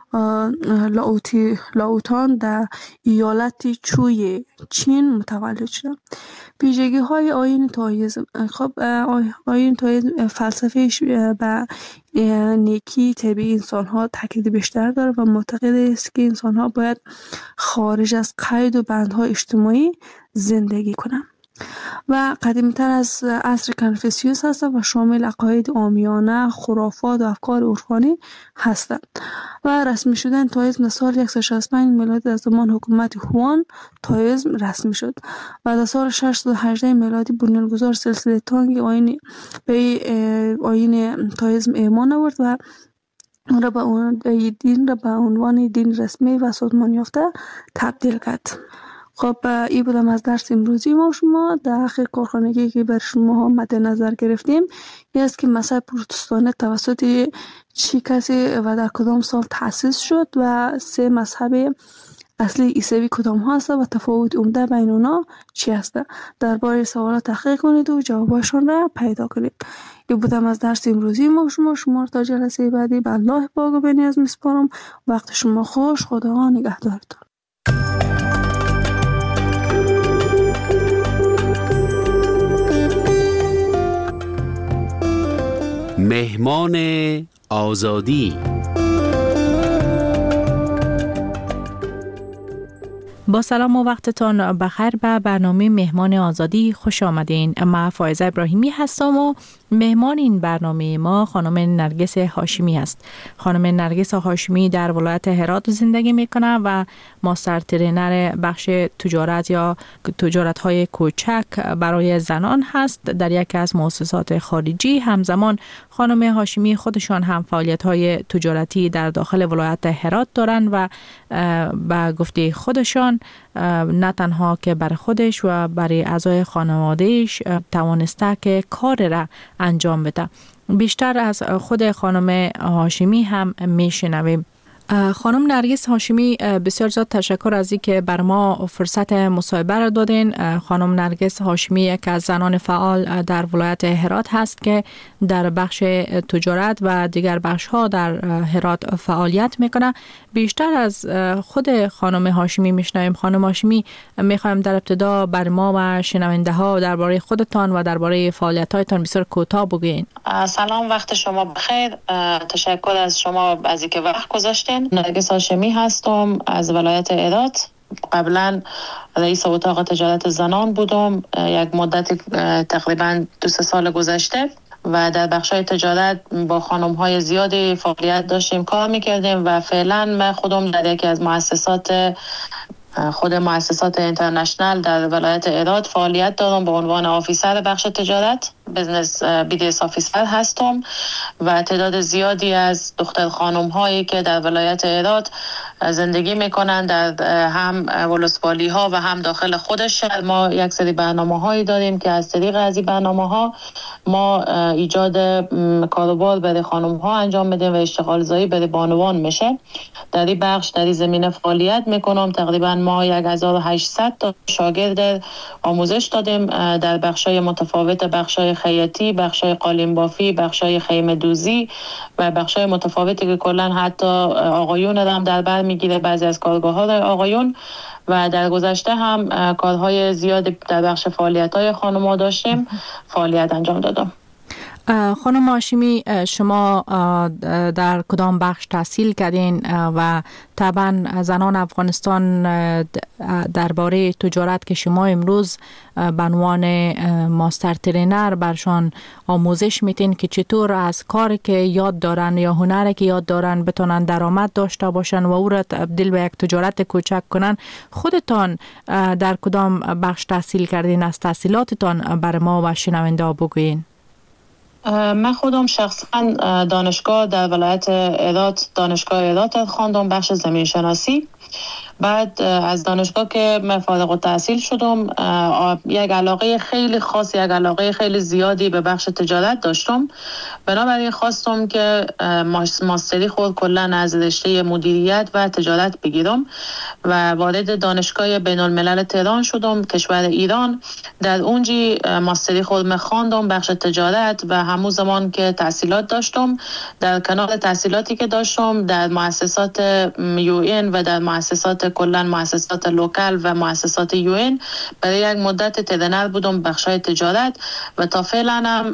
لاوتی لاوتان در ایالت چوی چین متولد شد. ویژگی های آیین تائویسم. خب آیین تائویسم فلسفهش به نیکی طبیعی انسان ها تاکید بیشتر داره و معتقد است که انسان ها باید خارج از قید و بندهای اجتماعی زندگی کنند. و قدیمی‌تر از عصر کنفوسیوس هست و شامل عقاید عامیانه، خرافات و افکار عرفانی هستند. و رسمی شدن تائویسم در سال صد و شصت و پنج میلادی در زمان حکومت هوان تائویسم رسمی شد و در سال ششصد و هجده میلادی بنیانگذار سلسله تانگ آیین به آیین تائویسم ایمان آورد و اون را به اون دین را به عنوان دین رسمی و سازمان یافته تبدیل کرد. خب این بودم از درس امروزی ما شما. در آخر کارخانگی که بر شما مد نظر گرفتیم این است که مذهب پروتستانی توسط چی کسی و در کدام سال تأسیس شد و سه مذهب اصلی عیسوی کدام ها هست و تفاوت عمده بین اونا چی هست. درباره سوالات تحقیق کنید و جوابشان را پیدا کنید. این بودم از درس امروزی ما شما. شما تا جلسه بعدی به الله پاک و بنیاز میسپارم. وقت شما خوش. خدا نگهدارتان. مهمان آزادی. با سلام و وقتتان بخیر به برنامه مهمان آزادی خوش آمدین. من فائزه ابراهیمی هستم و مهمان این برنامه ما خانم نرگس هاشمی است. خانم نرگس هاشمی در ولایت هرات زندگی میکنه و ماستر ترینر بخش تجارت یا تجارت های کوچک برای زنان هست در یکی از مؤسسات خارجی. همزمان خانم هاشمی خودشان هم فعالیت های تجارتی در داخل ولایت هرات دارن و به گفته خودشان نه تنها که برای خودش و برای اعضای خانوادهش توانسته که کار را انجام بده. بیشتر از خود خانم هاشمی هم میشنویم. خانم نرگس هاشمی بسیار زیاد تشکر از اینکه بر ما فرصت مصاحبه را دادین. خانم نرگس هاشمی یک از زنان فعال در ولایت هرات هست که در بخش تجارت و دیگر بخش ها در هرات فعالیت میکنه. بیشتر از خود خانم هاشمی میشنویم. خانم هاشمی میخوایم در ابتدا بر ما و شنونده ها درباره خودتان و درباره فعالیت هایتان بسیار کوتاه بگوین. سلام، وقت شما بخیر. تشکر از شما از اینکه وقت گذاشتین. نرگس هاشمی هستم از ولایت هرات. قبلا رئیس اتاق تجارت زنان بودم یک مدت تقریبا دو سه سال گذشته و در بخشای تجارت با خانم های زیادی فعالیت داشتیم، کار میکردیم و فعلا من خودم در یکی از مؤسسات خود مؤسسات اینترنشنال در ولایت هرات فعالیت دارم به عنوان آفیسر بخش تجارت بزنس بی دی اس آفیسر هستم و تعداد زیادی از دختر خانم هایی که در ولایت هرات زندگی میکنن در هم ولسوالی ها و هم داخل خود شهر ما یک سری برنامه هایی داریم که از طریق از این برنامه ها ما ایجاد کاروبار برای خانم ها انجام میدیم و اشتغال زایی برای بانوان میشه. در این بخش در این زمینه فعالیت میکنم. تقریبا ما هزار و هشتصد تا شاگرد آموزش دادیم در بخشای متفاوت، بخشای خیاطی، بخشای قالین بافی، بخشای خیمه دوزی و بخشای متفاوتی که کلا حتی آقایون هم در بر میگیره، بعضی از کارگاه ها آقایون. و در گذشته هم کارهای زیادی در بخش فعالیت های خانم ها داشتیم فعالیت انجام دادم. خانم هاشمی، شما در کدام بخش تحصیل کردین و طبعا زنان افغانستان درباره تجارت که شما امروز به عنوان ماستر ترینر برشان آموزش میتین که چطور از کاری که یاد دارن یا هنری که یاد دارن بتونن درآمد داشته باشن و او را تبدیل به یک تجارت کوچک کنن، خودتان در کدام بخش تحصیل کردین؟ از تحصیلاتتان بر ما و شنونده بگوین. من خودم شخصا دانشگاه در ولایت هرات، دانشگاه هرات خواندم، بخش زمین شناسی. بعد از دانشگاه که من فارغ التحصیل شدم، یک علاقه خیلی خاص، یک علاقه خیلی زیادی به بخش تجارت داشتم. بنابراین خواستم که ماستری خود کلا از رشته مدیریت و تجارت بگیرم و وارد دانشگاه بین الملل تهران شدم، کشور ایران. در اونجی ماستری خود خواندم بخش تجارت و همون زمان که تحصیلات داشتم، در کنار تحصیلاتی که داشتم در مؤسسات یو این و در مؤسسات کلا مؤسسات لوکال و مؤسسات یو این برای یک مدت ترینر بودم بخشای تجارت و تا فعلا هم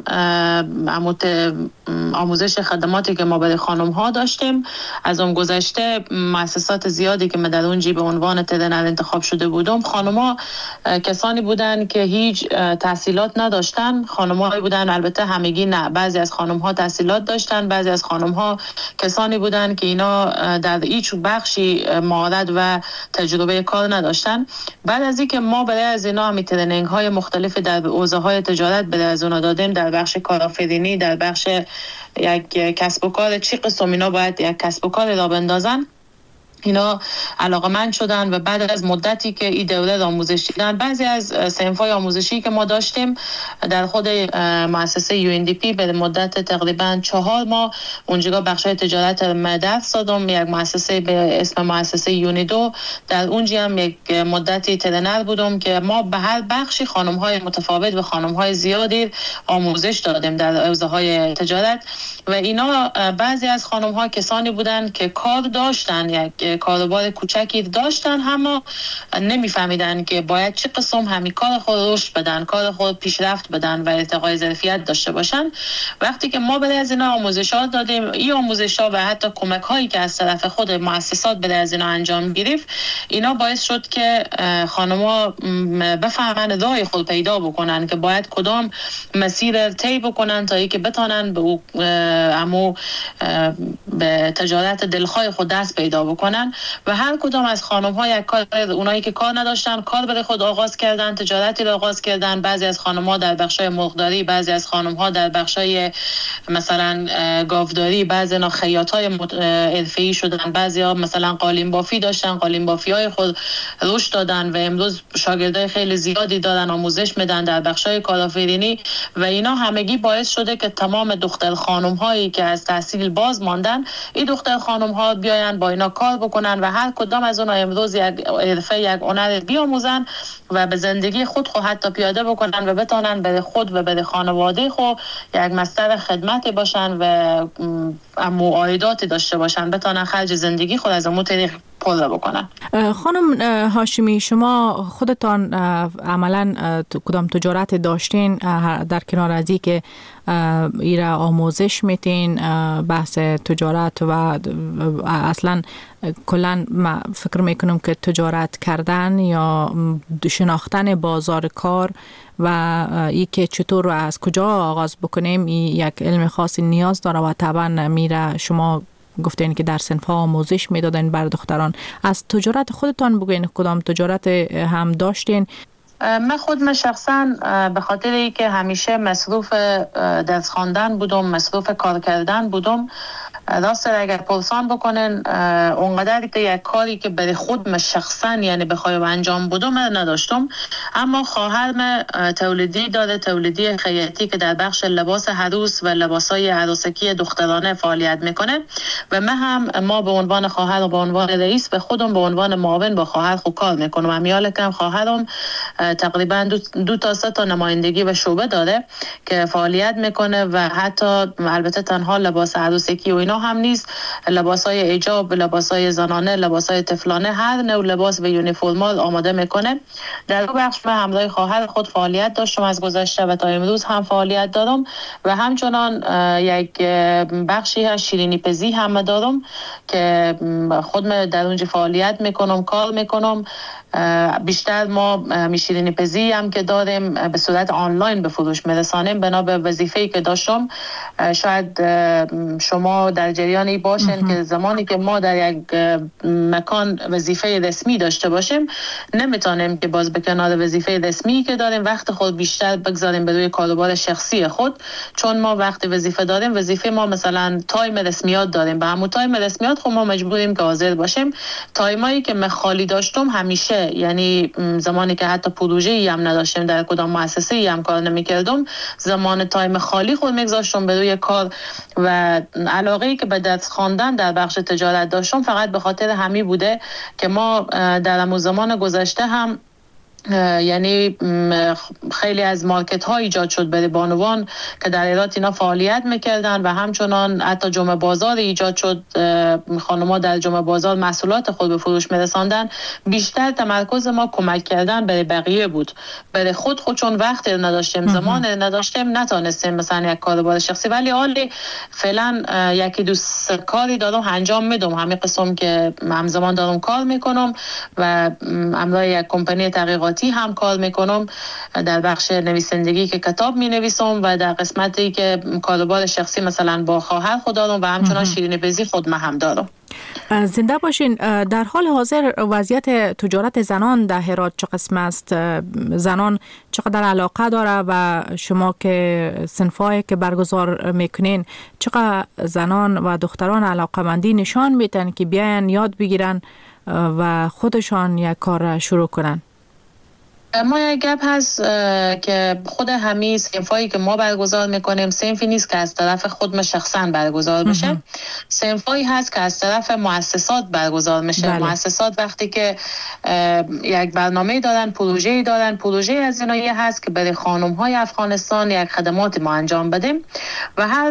آموزش خدماتی که ما برای خانم ها داشتیم. از اون گذشته مؤسسات زیادی که من در اونجی به عنوان ترینر انتخاب شده بودم، خانم ها کسانی بودن که هیچ تحصیلات نداشتن. خانم ها بودن، البته همگی نه، بعضی از خانم ها تحصیلات داشتن، بعضی از خانم ها کسانی بودن که اینا در هیچ بخشی مهارت و تجربه کار نداشتن. بعد از اینکه ما برای از اینا هم ترینینگ های مختلف در حوزه های تجارت برای از اونا دادیم، در بخش کارآفرینی، در بخش یک کسب و کار چی قسم اینا باید یک کسب و کار را بندازن، اینا علاقه‌مند شدن و بعد از مدتی که این دوره آموزش دیدن، بعضی از صنف‌های آموزشی که ما داشتیم در خود مؤسسه یو ان دی پی به مدت تقریبا چهار ماه اونجا بخشای تجارت درس دادم. یک مؤسسه به اسم مؤسسه یونیدو، در اونجا هم یک مدتی ترینر بودم که ما به هر بخشی خانم‌های متفاوت و خانم‌های زیادی آموزش دادیم در حوزه‌های تجارت و اینا بعضی از خانم‌ها کسانی بودن که کار داشتن، یک کاروبار کوچکی داشتن، اما نمیفهمیدن که باید چه قسم همین کار خود رشد بدن، کار خود پیشرفت بدن و ارتقای ظرفیت داشته باشن. وقتی که ما برای از اینا آموزشات دادیم، این آموزشات و حتی کمک هایی که از طرف خود مؤسسات برای از اینا انجام گرفت، اینا باعث شد که خانم‌ها بفهمن راه خود پیدا بکنن که باید کدام مسیر طی بکنن تا اینکه بتونن به امو به تجارت دلخواه خود دست پیدا بکنن. و هر کدام از خانم‌ها یک کار، اونایی که کار نداشتن کار برای خود آغاز کردن، تجارتی را آغاز کردن. بعضی از خانم‌ها در بخشای مرغداری، بعضی از خانم‌ها در بخشای مثلا گاوداری، بعضی نا خیاطای حرفه‌ای شدن، بعضی‌ها مثلا قالین بافی داشتن، قالین بافی‌های خود رشد دادن و امروز شاگردای خیلی زیادی دارن آموزش میدن در بخشای کارآفرینی و اینا همگی باعث شده که تمام دختر خانم‌هایی که از تحصیل باز ماندن، این دختر خانم‌ها بیاین با اینا کار بکنن و هر کدام از اونها امروز یک حرفه، یک هنر بیاموزن و به زندگی خود خود حتی پیاده بکنن و بتونن به خود و به خانواده خود یک مصدر خدمت باشن و عایداتی داشته باشن، بتونن خرج زندگی خود از اون طریق پر بکنن. خانم هاشمی، شما خودتان عملا کدام تجارت داشتین در کنار از این که ایرا آموزش میتین بحث تجارت و اصلا کلا ما فکر میکنم که تجارت کردن یا شناختن بازار کار و ای که چطور و از کجا آغاز بکنیم یک علم خاصی نیاز داره و طبعا میره شما گفتین که در صنف‌ها آموزش میدادن بر دختران. از تجارت خودتان بگوین کدام تجارت هم داشتین؟ من خود من شخصا به خاطر ای که همیشه مصروف درس خواندن بودم، مصروف کار کردن بودم، راست اگر پرسان بکنن اونقدر که یک کاری که برای خود من شخصا یعنی بخوایم انجام بدم من نداشتم. اما خواهرم تولیدی داره، تولیدی خیاطی که در بخش لباس عروس و لباسای عروسکی دخترانه فعالیت میکنه و من هم ما به عنوان خواهر و به عنوان رئیس به خودم به عنوان معاون با خواهر خود کار میکنم. امیال کم خواهرم تقریبا دو, دو تا سه تا نمایندگی و شعبه داره که فعالیت میکنه و حتی البته تنها لباس عروسکی و اینا هم نیست، لباسای ایجاب، لباسای زنانه، لباسای طفلانه، هر نوع لباس و یونیفرمال آماده میکنه. در اون بخش من همراه خواهر خود فعالیت داشتم از گذشته و تا امروز هم فعالیت دارم و همچنان یک بخشی از شیرینی پزی هم دارم که خود در اونجا فعالیت میکنم، کار میکنم. بیشتر ما میشیرینی پزی هم که داریم به صورت آنلاین به فروش میرسانیم بنا به وظیفه‌ای که داشتم. شاید شما در جریانی باشین که زمانی که ما در یک مکان وظیفه رسمی داشته باشیم نمیتونیم که باز به کنار وظیفه رسمی که داریم وقت خود بیشتر بگذاریم به روی کاروبار شخصی خود، چون ما وقت وظیفه داریم، وظیفه ما مثلا تایم رسمیات داریم، به همون تایم رسمیات خب ما مجبوریم که حاضر باشیم. تایمایی که من خالی داشتم همیشه، یعنی زمانی که حتی پروژه‌ای هم نداشتیم در کدام مؤسسه‌ای هم کار نمی‌کردم، زمان تایم خالی خود می‌گذاشتم به روی کار و علاقه‌ای که به درس خواندن در بخش تجارت داشتم فقط به خاطر همین بوده که ما در همون زمان گذشته هم یعنی خیلی از مارکت ها ایجاد شد برای بانوان که در ایران اینا فعالیت میکردن و همچنان حتی جمعه بازار ایجاد شد، خانم‌ها در جمعه بازار محصولات خود به فروش میرساندن. بیشتر تمرکز ما کمک کردن برای بقیه بود، برای خود خود چون وقت نداشتیم، زمان نداشتیم، نتونستیم مثلا یک کاروبار شخصی، ولی حالی فعلا یکی دو کاری دارم انجام میدم، همین قسم که همزمان دارم کار میکنم و همراه یک کمپانی تحقیقاتی هم کار میکنم در بخش نویسندگی که کتاب می نویسم و در قسمتی که کاروبار شخصی مثلا با خواهر خود دارم و همچنان شیرینی پزی خود من هم دارم. زنده باشین. در حال حاضر وضعیت تجارت زنان در هرات چه قسم است؟ زنان چقدر علاقه داره و شما که صنفایی که برگزار میکنین چقدر زنان و دختران علاقه‌مندی نشان میدن که بیاین یاد بگیرن و خودشان یک کار شروع کنن؟ ما یک گپ هست که خود همین صنفایی که ما برگزار میکنیم صنفی نیست که از طرف خود ما شخصا برگزار بشه، صنفایی هست که از طرف مؤسسات برگزار میشه. بله. مؤسسات وقتی که یک برنامه دارن، پروژه‌ای دارن، پروژه از اینایی هست که برای خانم‌های افغانستان یک خدمات ما انجام بدیم و هر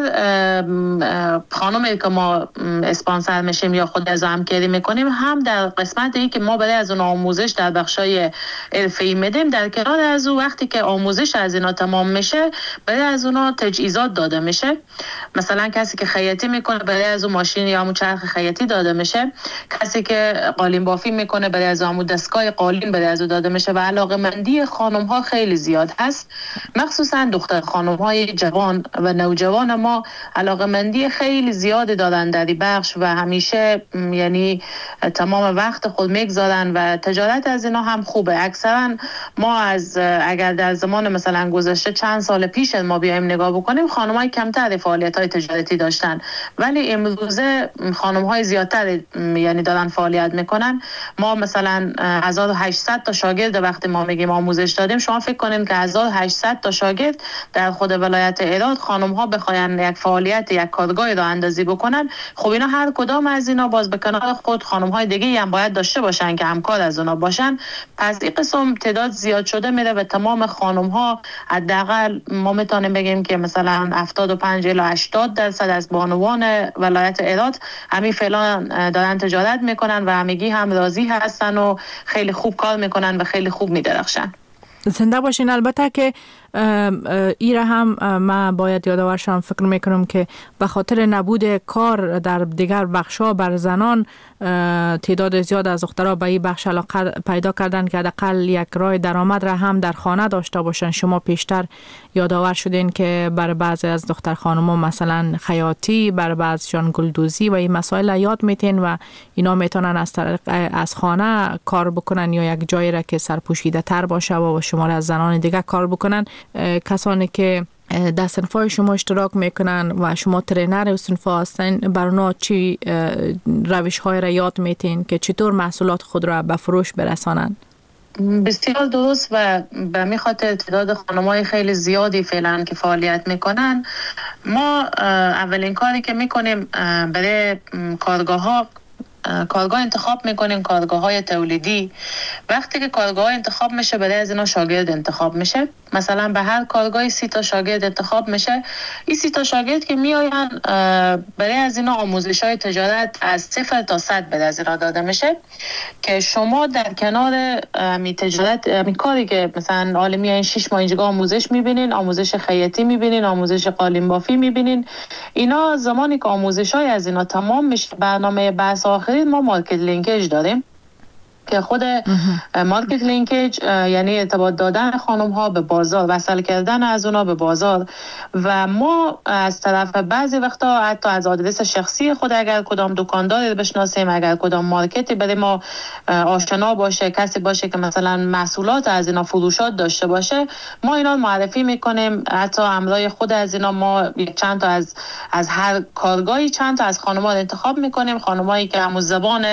خانمی که ما اسپانسر میشیم یا خود از همکاری میکنیم هم در قسمتی که ما برای از اون آموزش در بخشای حرفه‌ای در کنار از او وقتی که آموزش از اینا تمام میشه برای از اونا تجهیزات داده میشه. مثلا کسی که خیاطی میکنه برای از اون ماشین یا همون چرخ خیاطی داده میشه، کسی که قالین بافی میکنه برای از همون دستگاه قالین برای از او داده میشه و علاقه‌مندی خانم ها خیلی زیاد هست، مخصوصا دختر خانم های جوان و نوجوان ما علاقه‌مندی خیلی زیاد دارن در این بخش و همیشه یعنی تمام وقت خود میگذارن و تجارت از اینا هم خوبه. اکثرا ما از اگر در زمان مثلا گذشته چند سال پیش ما بیایم نگاه بکنیم خانم‌های کمتر فعالیت‌های تجارتی داشتن، ولی امروزه خانم‌های زیادتر یعنی دارن فعالیت میکنن. ما مثلا هزار و هشتصد تا شاگرد وقتی ما میگیم آموزش دادیم، شما فکر کنین که هزار و هشتصد تا شاگرد در خود ولایت هرات خانم‌ها بخواین یک فعالیت یک کارگاهی را اندازی بکنن، خب اینا هر کدام از اینا باز به کنار خود خانم‌های دیگه هم باید داشته باشن که همکار از اونا باشن. پس این قسم تعداد زیاد شده میره و تمام خانم ها حداقل ما میتونیم بگیم که مثلا هفتاد و پنج الی هشتاد درصد از بانوان ولایت هرات همین فعلا دارن تجارت میکنن و همگی هم راضی هستن و خیلی خوب کار میکنن و خیلی خوب میدرخشن. زنده باشین. البته که ایره هم ما باید یادآور شم، فکر میکنم که به خاطر نبود کار در دیگر بخشا بر زنان تعداد زیاد از دخترها به این بخش علاقه پیدا کردن که حداقل یک راه درآمد را هم در خانه داشته باشن. شما پیشتر یادآور شدین که برای بعضی از دختر خانم‌ها مثلا خیاطی، برای بعضیشان گلدوزی و این مسائل یاد میتین و اینا میتونن از طریق از خانه کار بکنن یا یک جایی را که سرپوشیده تر باشه و شما از زنان دیگه کار بکنن. کسانی که در صنفای شما اشتراک میکنن و شما ترینر صنفا هستین، بر اونا چی روش های را یاد میتین که چطور محصولات خود را به فروش برسانن؟ بسیار درست و به می خاطر تعداد خانم‌های خیلی زیادی فعلا که فعالیت میکنن، ما اولین کاری که میکنیم برای کارگاه ها کارگاه انتخاب میکنیم، کارگاه های تولیدی. وقتی که کارگاه انتخاب میشه برای از اینا شاگرد انتخاب میشه. مثلا به هر کارگاهی سی تا شاگرد انتخاب میشه. این سی تا شاگرد که میآین برای از اینا آموزش های تجارت از صفر تا صد برای از اینا داده میشه که شما در کنار می تجارت می کاری که مثلا حالا میایین شش ماه اینجا آموزش میبینین، آموزش خیاطی میبینین، آموزش قالین بافی میبینین. اینا زمانی که آموزش های از اینا تمام میشه، برنامه بحث آخری ما مارکت لینکیج داریم که خود مارکت لینکیج یعنی ارتباط دادن خانم ها به بازار، وصل کردن از اونا به بازار. و ما از طرف بعضی وقتا حتی از آدرس شخصی خود اگر کدام دکانداری بشناسیم، اگر کدام مارکتی برای ما آشنا باشه، کسی باشه که مثلا محصولات از اینا فروشات داشته باشه، ما اینا معرفی میکنیم. حتی امرای خود از اینا ما چند تا از از هر کارگاهی چند تا از خانم‌ها انتخاب میکنیم، خانمایی که همون زبان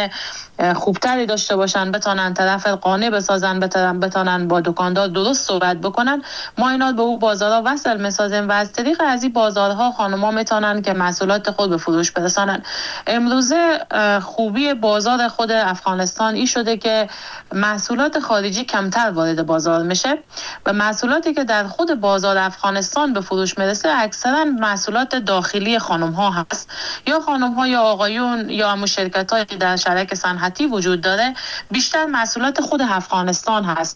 خوبتری داشته باشن، بتونن طرف قانع بسازن، بتونن بتونن با دکاندار درست صحبت بکنن. ما اینا به اون بازارها وصل میسازیم و از طریق از این بازارها خانم‌ها میتونن که محصولات خود به فروش برسانن. امروزه خوبی بازار خود افغانستان این شده که محصولات خارجی کمتر وارد بازار میشه و محصولاتی که در خود بازار افغانستان به فروش میرسه اکثرا محصولات داخلی خانم‌ها هست، یا خانم‌ها یا آقایون یا همون شرکت‌هایی که در شرکت صنعتی وجود داره، بیشتر محصولات خود افغانستان هست.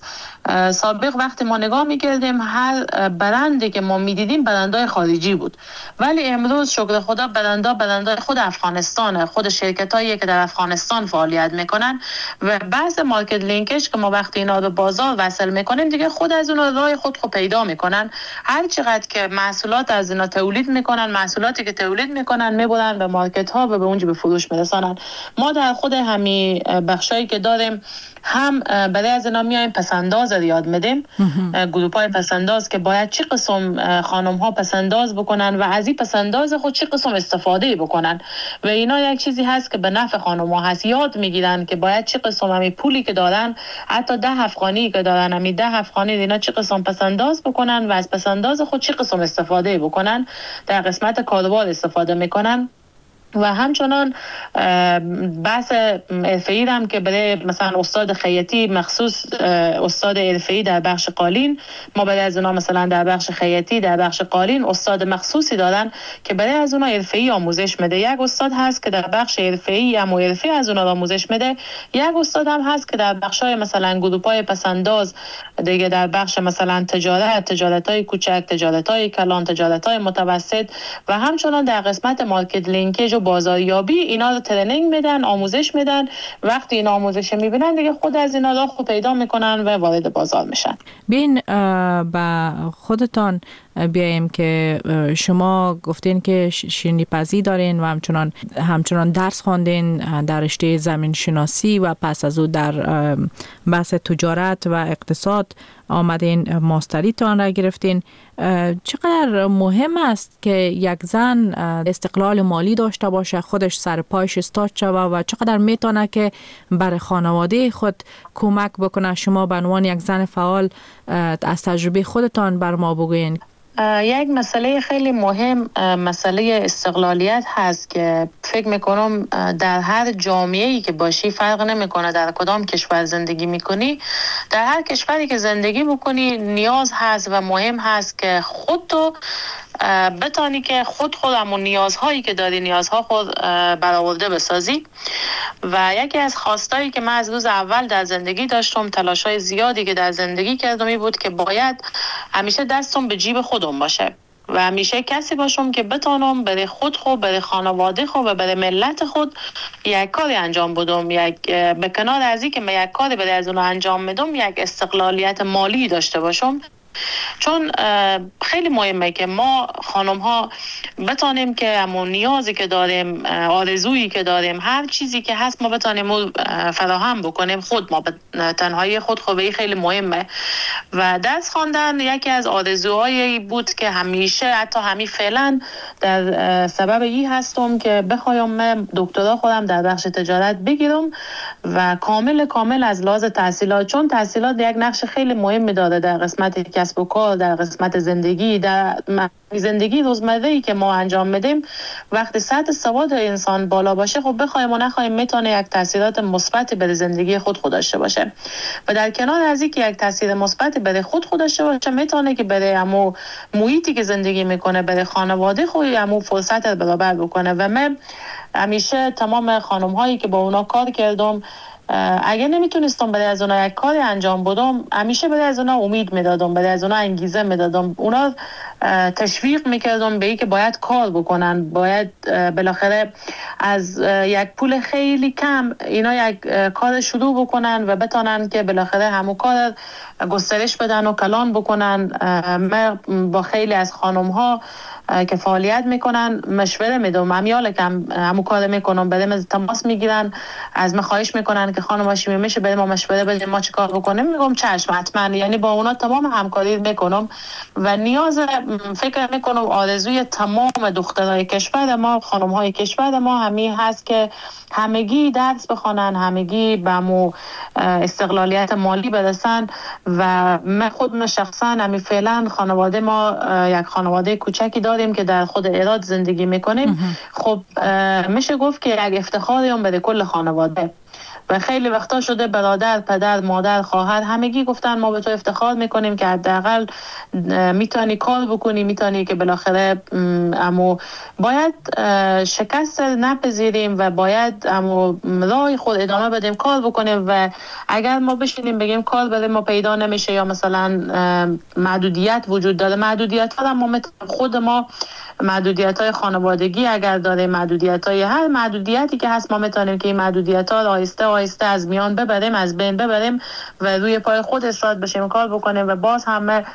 سابق وقتی ما نگاه می‌کردیم هر برندی که ما می‌دیدیم برندهای خارجی بود، ولی امروز شکر خدا برندها برندهای خود افغانستانه، خود شرکتایی که در افغانستان فعالیت میکنن و بعض مارکت لینکش که ما وقتی اینا رو بازار وصل میکنیم دیگه خود از اونها راه خود خود پیدا میکنن. هر چقدر که محصولات از اینا تولید میکنن، محصولاتی که تولید میکنن میبرن به مارکت ها و به اونجا به فروش میرسانن. ما در خود همین بخشایی که داریم هم برای از اینا میایم پسنداز رو یاد میدیم، گروپ های پسنداز که باید چه قسم خانم ها پسنداز بکنن و از این پسنداز خود چه قسم استفاده بکنن و اینا یک چیزی هست که به نفع خانم ها هست. یاد میگیرن که باید چه قسم همی پولی که دارن، حتی ده افغانی که دارن، همی ده افغانی اینا چه قسم پسنداز بکنن و از پسنداز خود چه قسم استفاده بکنن، در قسمت کاروبار استفاده میکنن. و همچنان بحث حرفه‌ای هم که برای مثلا استاد خیاطی مخصوص استاد حرفه‌ای در بخش قالین، ما برای از اونا مثلا در بخش خیاطی در بخش قالین استاد مخصوصی دارن که برای از اونا حرفه‌ای آموزش میده. یک استاد هست که در بخش حرفه‌ای هم حرفه‌ای از اونا آموزش میده، یک استاد هم هست که در بخش‌های مثلا گروپ‌های پسنداز دیگه، در بخش مثلا تجارت، تجارت‌های کوچک، تجارت‌های کلان، تجارت‌های متوسط و همچنان در قسمت مارکت لینکیج و بازاریابی اینا رو ترنینگ میدن، آموزش میدن. وقتی اینا آموزش میبینن دیگه خود از اینا راه خود پیدا میکنن و وارد بازار میشن. بین با خودتان بیایم که شما گفتین که شیرینی پزی دارین و همچنان همچنان درس خواندین در رشته زمین شناسی و پس از او در بحث تجارت و اقتصاد آمدین ماستریتان را گرفتین. چقدر مهم است که یک زن استقلال مالی داشته باشه، خودش سر پایش استاد شود و چقدر میتونه که برای خانواده خود کمک بکنه؟ شما به عنوان یک زن فعال از تجربه خودتان بر ما بگوین. یک مسئله خیلی مهم مسئله استقلالیت هست که فکر میکنم در هر جامعه‌ای که باشی فرق نمیکنه در کدام کشور زندگی میکنی، در هر کشوری که زندگی میکنی نیاز هست و مهم هست که خودتو بتانی که خود خود همون نیازهایی که داری نیازها خود برآورده بسازی. و یکی از خواستایی که من از روز اول در زندگی داشتم، تلاش‌های زیادی که در زندگی کردم این بود که باید همیشه دستم به جیب خودم باشه و همیشه کسی باشم که بتانم برای خود خود، برای خانواده خود و برای ملت خود یک کاری انجام بدم. یک به کنار از این که من یک کاری برای از اون انجام میدم، یک استقلالیت مالی داشته باشم. چون خیلی مهمه که ما خانم ها بتانیم که همون نیازی که داریم، آرزویی که داریم، هر چیزی که هست ما بتانیم فراهم بکنیم خود ما، تنهایی خود خوبه خیلی مهمه. و درس خواندن یکی از آرزوهایی بود که همیشه، حتی همین فعلا در سبب این هستم که بخوایم من دکترا خودم در بخش تجارت بگیرم و کامل کامل از لحاظ تحصیلات، چون تحصیلات یک نقش خیلی مهمی داره در قسمت کسب و کار، در قسمت زندگی، در زندگی روزمره‌ای که ما انجام میدیم. وقتی سطح سواد انسان بالا باشه، خب بخوایم و نخوایم میتونه یک تاثیرات مثبتی بر زندگی خود خود داشته باشه. و در کنار از اینکه یک تاثیر مثبتی بر خود خود داشته باشه، میتونه که برای همو محیطی که زندگی میکنه، برای خانواده خود همو فرصت رو برابر بکنه. و من همیشه تمام خانم هایی که با اونا کار کردم، اگر نمیتونستم برای از اونا یک کاری انجام بدم، همیشه برای از اونا امید میدادم، برای از اونا انگیزه میدادم، اونا تشویق میکردم به این که باید کار بکنن، باید بالاخره از یک پول خیلی کم اینا یک کار شروع بکنن و بتانن که بالاخره همو کار گسترش بدن و کلان بکنن. من با خیلی از خانم ها که فعالیت میکنن مشوره میدم، امیال کم همو کار میکنم، برای من تماس میگیرن، از من خواهش میکنن که خانم هاشمی میشه برای ما مشوره بدیم، ما چه کار بکنیم؟ میگم چشم حتما. یعنی با اونا تمام همکاری میکنم و نیاز فکر میکنم آرزوی تمام دخترای کشور ما، خانم های کشور ما همین هست که همگی درس بخونن، همگی به مو استقلالیت مالی برسن. و من خودم شخصا همین فعلا خانواده ما یک خانواده کوچکی داریم که در خود ایراد زندگی میکنیم. خب میشه گفت که یک افتخاریم برای کل خانواده. و خیلی وقتا شده برادر، پدر، مادر، خواهر همگی گفتن ما به تو افتخار میکنیم که حداقل میتونی کار بکنی، میتونی که بالاخره امو باید شکست نپذیریم و باید امو راه خود ادامه بدیم، کار بکنیم. و اگر ما بشینیم بگیم کار برای ما پیدا نمیشه یا مثلا محدودیت وجود داره، محدودیت ها ما خود ما محدودیت های خانوادگی اگر داره، محدودیت های هر محدودیتی که هست، ما میتونیم که این محدودیت ها آهسته آهسته از میان ببریم، از بین ببریم و روی پای خود استاد بشیم، کار بکنیم. و باز همه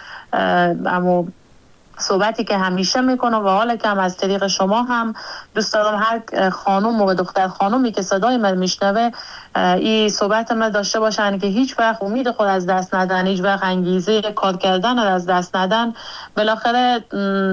امو صحبتی که همیشه میکنم و حالا که هم از طریق شما هم دوست دارم هر خانم و دختر خانومی که صدای من میشنوه این صحبت من داشته باشن که هیچ وقت امید خود از دست ندن، هیچ وقت انگیزه کار کردن رو از دست ندن. بالاخره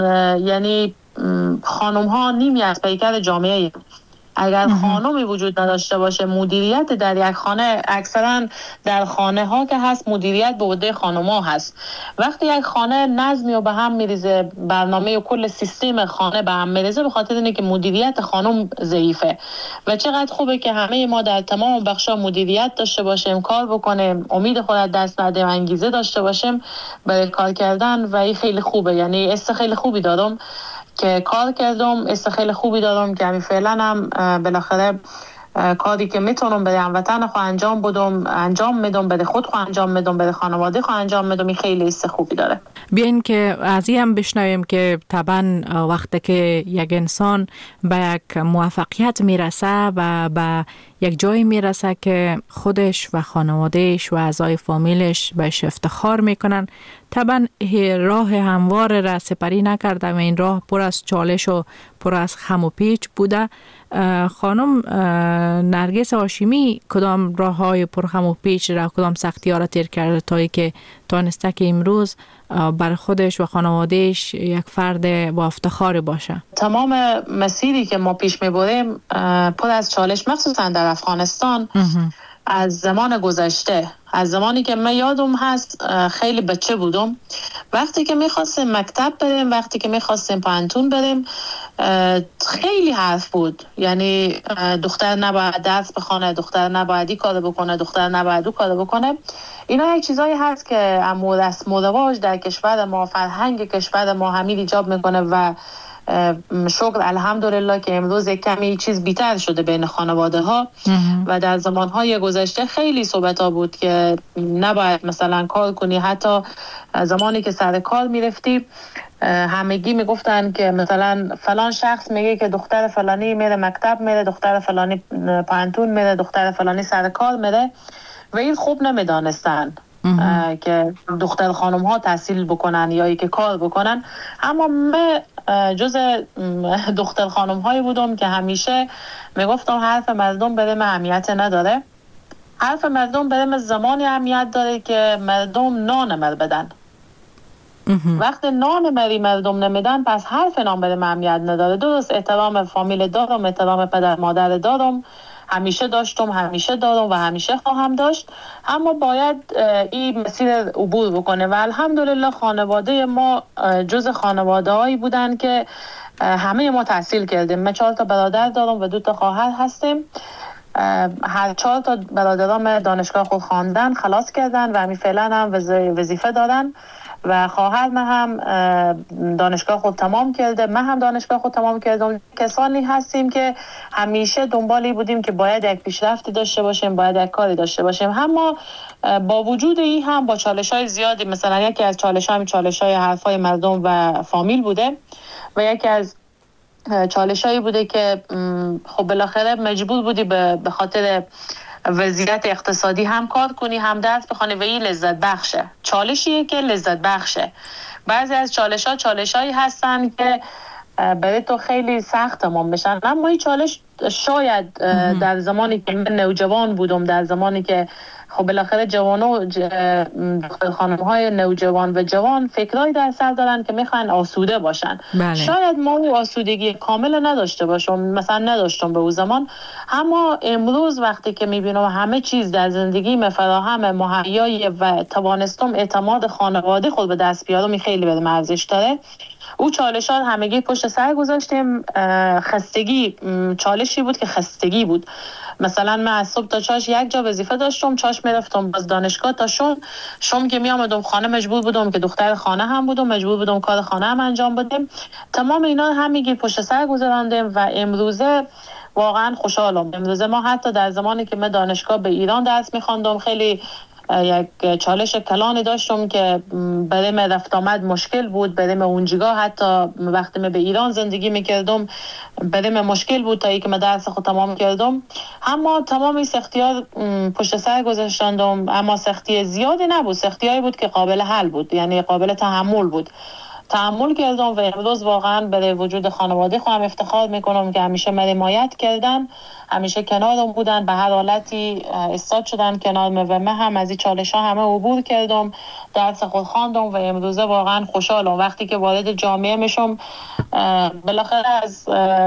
یعنی خانم ها نیمی از پیکر جامعه. اگر خانمی وجود نداشته باشه، مدیریت در یک خانه، اکثرا در خانه ها که هست مدیریت به عهده خانم ها هست. وقتی یک خانه نظمی و به هم میریزه، برنامه و کل سیستم خانه به هم میریزه، به خاطر اینه که مدیریت خانم ضعیفه. و چقدر خوبه که همه ما در تمام بخشا مدیریت داشته باشیم، کار بکنیم، امید خود از دست ندیم، انگیزه داشته باشیم برای کار کردن. و این خیلی خوبه. یعنی است خیلی خوبی دارم که کار کردم، است خیلی خوبی دارم که همین فعلا هم بالاخره کاری که میتونم برای هموطن خود انجام بدم انجام میدم، برای خود خود انجام میدم، برای خانواده خود انجام میدم. این خیلی است خوبی داره. بیاین که از این هم بشنویم که طبعا وقتی که یک انسان به یک موفقیت میرسه و به یک جایی میرسه که خودش و خانوادهش و اعضای فامیلش بهش افتخار میکنن، طبعا راه هموار را سپری نکرده و این راه پر از چالش و پر از خم و پیچ بوده. خانم نرگس هاشمی کدام راه های پر خم و پیچ را، کدام سختی ها را تیر کرده تا ای که تانسته که امروز بر خودش و خانوادهش یک فرد با افتخار باشه؟ تمام مسیری که ما پیش میبریم پر از چالش، مخصوصا در افغانستان. از زمان گذشته، از زمانی که من یادم هست خیلی بچه بودم، وقتی که میخواستیم مکتب بریم، وقتی که میخواستیم پانتون بریم، خیلی حرف بود. یعنی دختر نباید درس بخونه، دختر نباید این کارو بکنه، دختر نباید اون کارو بکنه. اینا یک چیزایی هست که اما رسم و رواج در کشور ما، فرهنگ کشور ما همین ایجاب میکنه و شکر الحمدلله که امروز یک کمی چیز بیتر شده بین خانواده ها و در زمانهای گذشته خیلی صحبت ها بود که نباید مثلا کار کنی. حتی زمانی که سر کار میرفتی همگی میگفتن که مثلا فلان شخص میگه که دختر فلانی میره مکتب میره، دختر فلانی پانتون میره، دختر فلانی سر کار میره و این خوب نمیدانستن که دختر خانم ها تحصیل بکنن یا ای که کار بکنن. اما من جز دختر خانم هایی بودم که همیشه میگفتم حرف مردم برای من اهمیت نداره، حرف مردم برای من زمانی اهمیت داره که مردم نان مر بدن. وقتی نان مری مردم نمیدن پس حرف نان برای من اهمیت نداره. درست احترام فامیل دارم، احترام پدر مادر دارم، همیشه داشتم، همیشه دارم و همیشه خواهم داشت، اما باید این مسیر عبور بکنه. و الحمدلله خانواده ما جز خانواده هایی بودن که همه ما تحصیل کردیم. من چهار تا برادر دارم و دو تا خواهر هستیم. هر چهار تا برادرام دانشگاه خود خواندن، خلاص کردن و همین فعلا هم وظیفه دارن و خواهر من هم دانشگاه خود تمام کرده، من هم دانشگاه خود تمام کردم. کسانی هستیم که همیشه دنبالی بودیم که باید یک پیشرفتی داشته باشیم، باید یک کاری داشته باشیم. اما با وجود این هم با چالش‌های زیادی، مثلا یکی از چالش‌ها همین چالش‌های حرفای مردم و فامیل بوده و یکی از چالش‌هایی بوده که خب بالاخره مجبور بودی به خاطر وضعیت اقتصادی هم کار کنی هم درس بخونی و این لذت بخشه. چالشیه که لذت بخشه. بعضی از چالش ها چالش هایی هستن که برای تو خیلی سخت تمام بشن، اما این چالش شاید در زمانی که من نوجوان بودم، در زمانی که خب بالاخره جوانو دختر خانم های نوجوان و جوان فکرایی در سر دارن که میخوان آسوده باشن. بله. شاید ما او آسودگی کامل نداشته باشم، مثلا نداشتم به اون زمان، اما امروز وقتی که میبینم همه چیز در زندگی مفراهم مهیایی و توانستم اعتماد خانواده خود به دست بیارم، خیلی به ارزش داره. او چالشات همگی پشت سر گذاشتیم. خستگی چالشی بود که خستگی بود. مثلا من از صبح تا چاش یک جا وظیفه داشتم، چاش میرفتم باز دانشگاه تا شم شم که می آمدم خانه مجبور بودم که دختر خانه هم بودم، مجبور بودم کار خانه هم انجام بدم. تمام اینا همگی پشت سر گذراندیم و امروزه واقعا خوشحالم. امروزه ما حتی در زمانی که من دانشگاه به ایران درس می‌خواندم خیلی یک چالش کلانی داشتم که برای من رفت آمد مشکل بود. برای من اونجا حتی وقتی من به ایران زندگی میکردم برای من مشکل بود تا ای که من درس خود تمام کردم. اما تمام این سختی‌ها پشت سر گذاشتندم، اما سختی زیادی نبود، سختی‌هایی بود که قابل حل بود، یعنی قابل تحمل بود. تحمل کردم و امروز واقعا به وجود خانواده خودم افتخار میکنم که همیشه من حمایت کردن، همیشه کنارم بودن، به هر حالتی استاد شدن کنارم و من هم از این چالش ها همه عبور کردم، درس خود خواندم و امروزه واقعا خوشحالم. وقتی که وارد جامعه میشم بالاخره از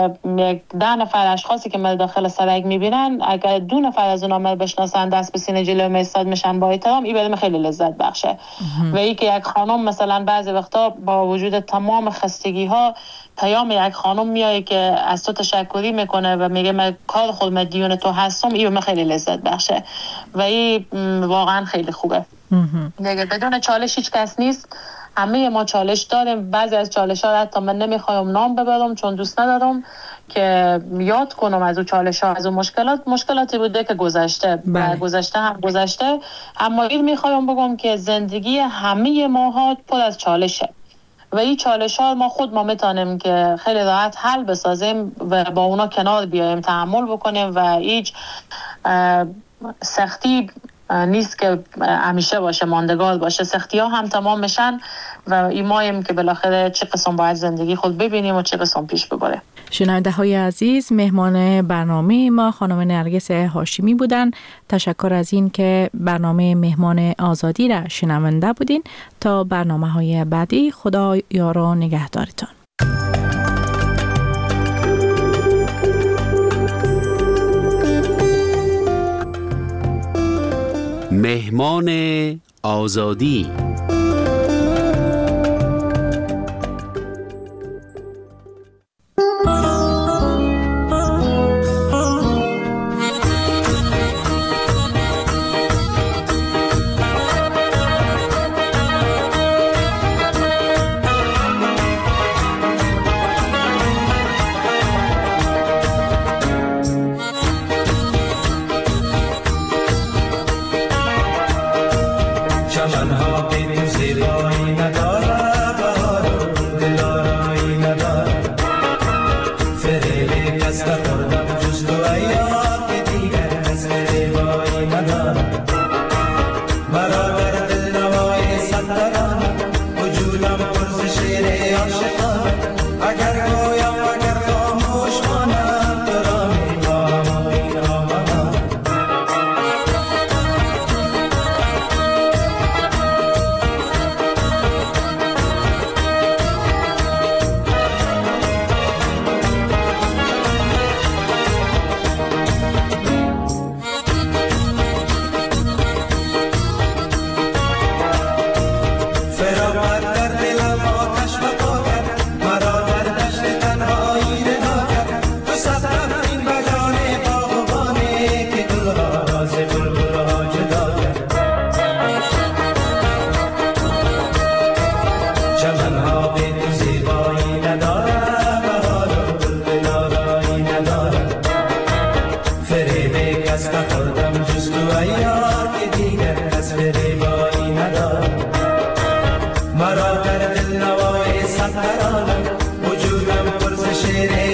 یک ده نفر اشخاصی که من داخل سرک میبینن، اگر دو نفر از اونها من بشناسن دست به سینه جلوی استاد میشن با احترام، این برام خیلی لذت بخشه. و این که یک خانم مثلا بعضی وقتا با وجود تمام خستگی ها پیام یک خانم میایه که از تو تشکری میکنه و میگه من کار خود مدیون تو هستم، این من خیلی لذت بخشه و این واقعا خیلی خوبه. دیگه بدون چالش هیچ کس نیست، همه ما چالش داریم. بعضی از چالش ها حتی من نمیخوایم نام ببرم چون دوست ندارم که یاد کنم از اون چالش ها، از اون مشکلات مشکلاتی بوده که گذشته و گذشته هم گذشته. اما این میخوایم بگم که زندگی همه ماها پر از چالشه و این چالش ها ما خود ما میتونیم که خیلی راحت حل بسازیم و با اونا کنار بیایم، تحمل بکنیم و هیچ سختی نیست که همیشه باشه، ماندگار باشه. سختی ها هم تمام میشن و ایمایم که بالاخره چه قسم باید زندگی خود ببینیم و چه قسم پیش ببره. شنونده های عزیز، مهمان برنامه ما خانم نرگس هاشمی بودن. تشکر از این که برنامه مهمان آزادی را شنونده بودین. تا برنامه های بعدی، خدا یار و نگهدارتان. مهمان آزادی. چمنها به تو زیبایی ندارد، بهار و گل به نارایی ندارد. فریب کس نخوردم جز تو عیار که دیگر کس فریبایی ندارد. مرا در دل نوای صد ترانه وجودم پر ز شعر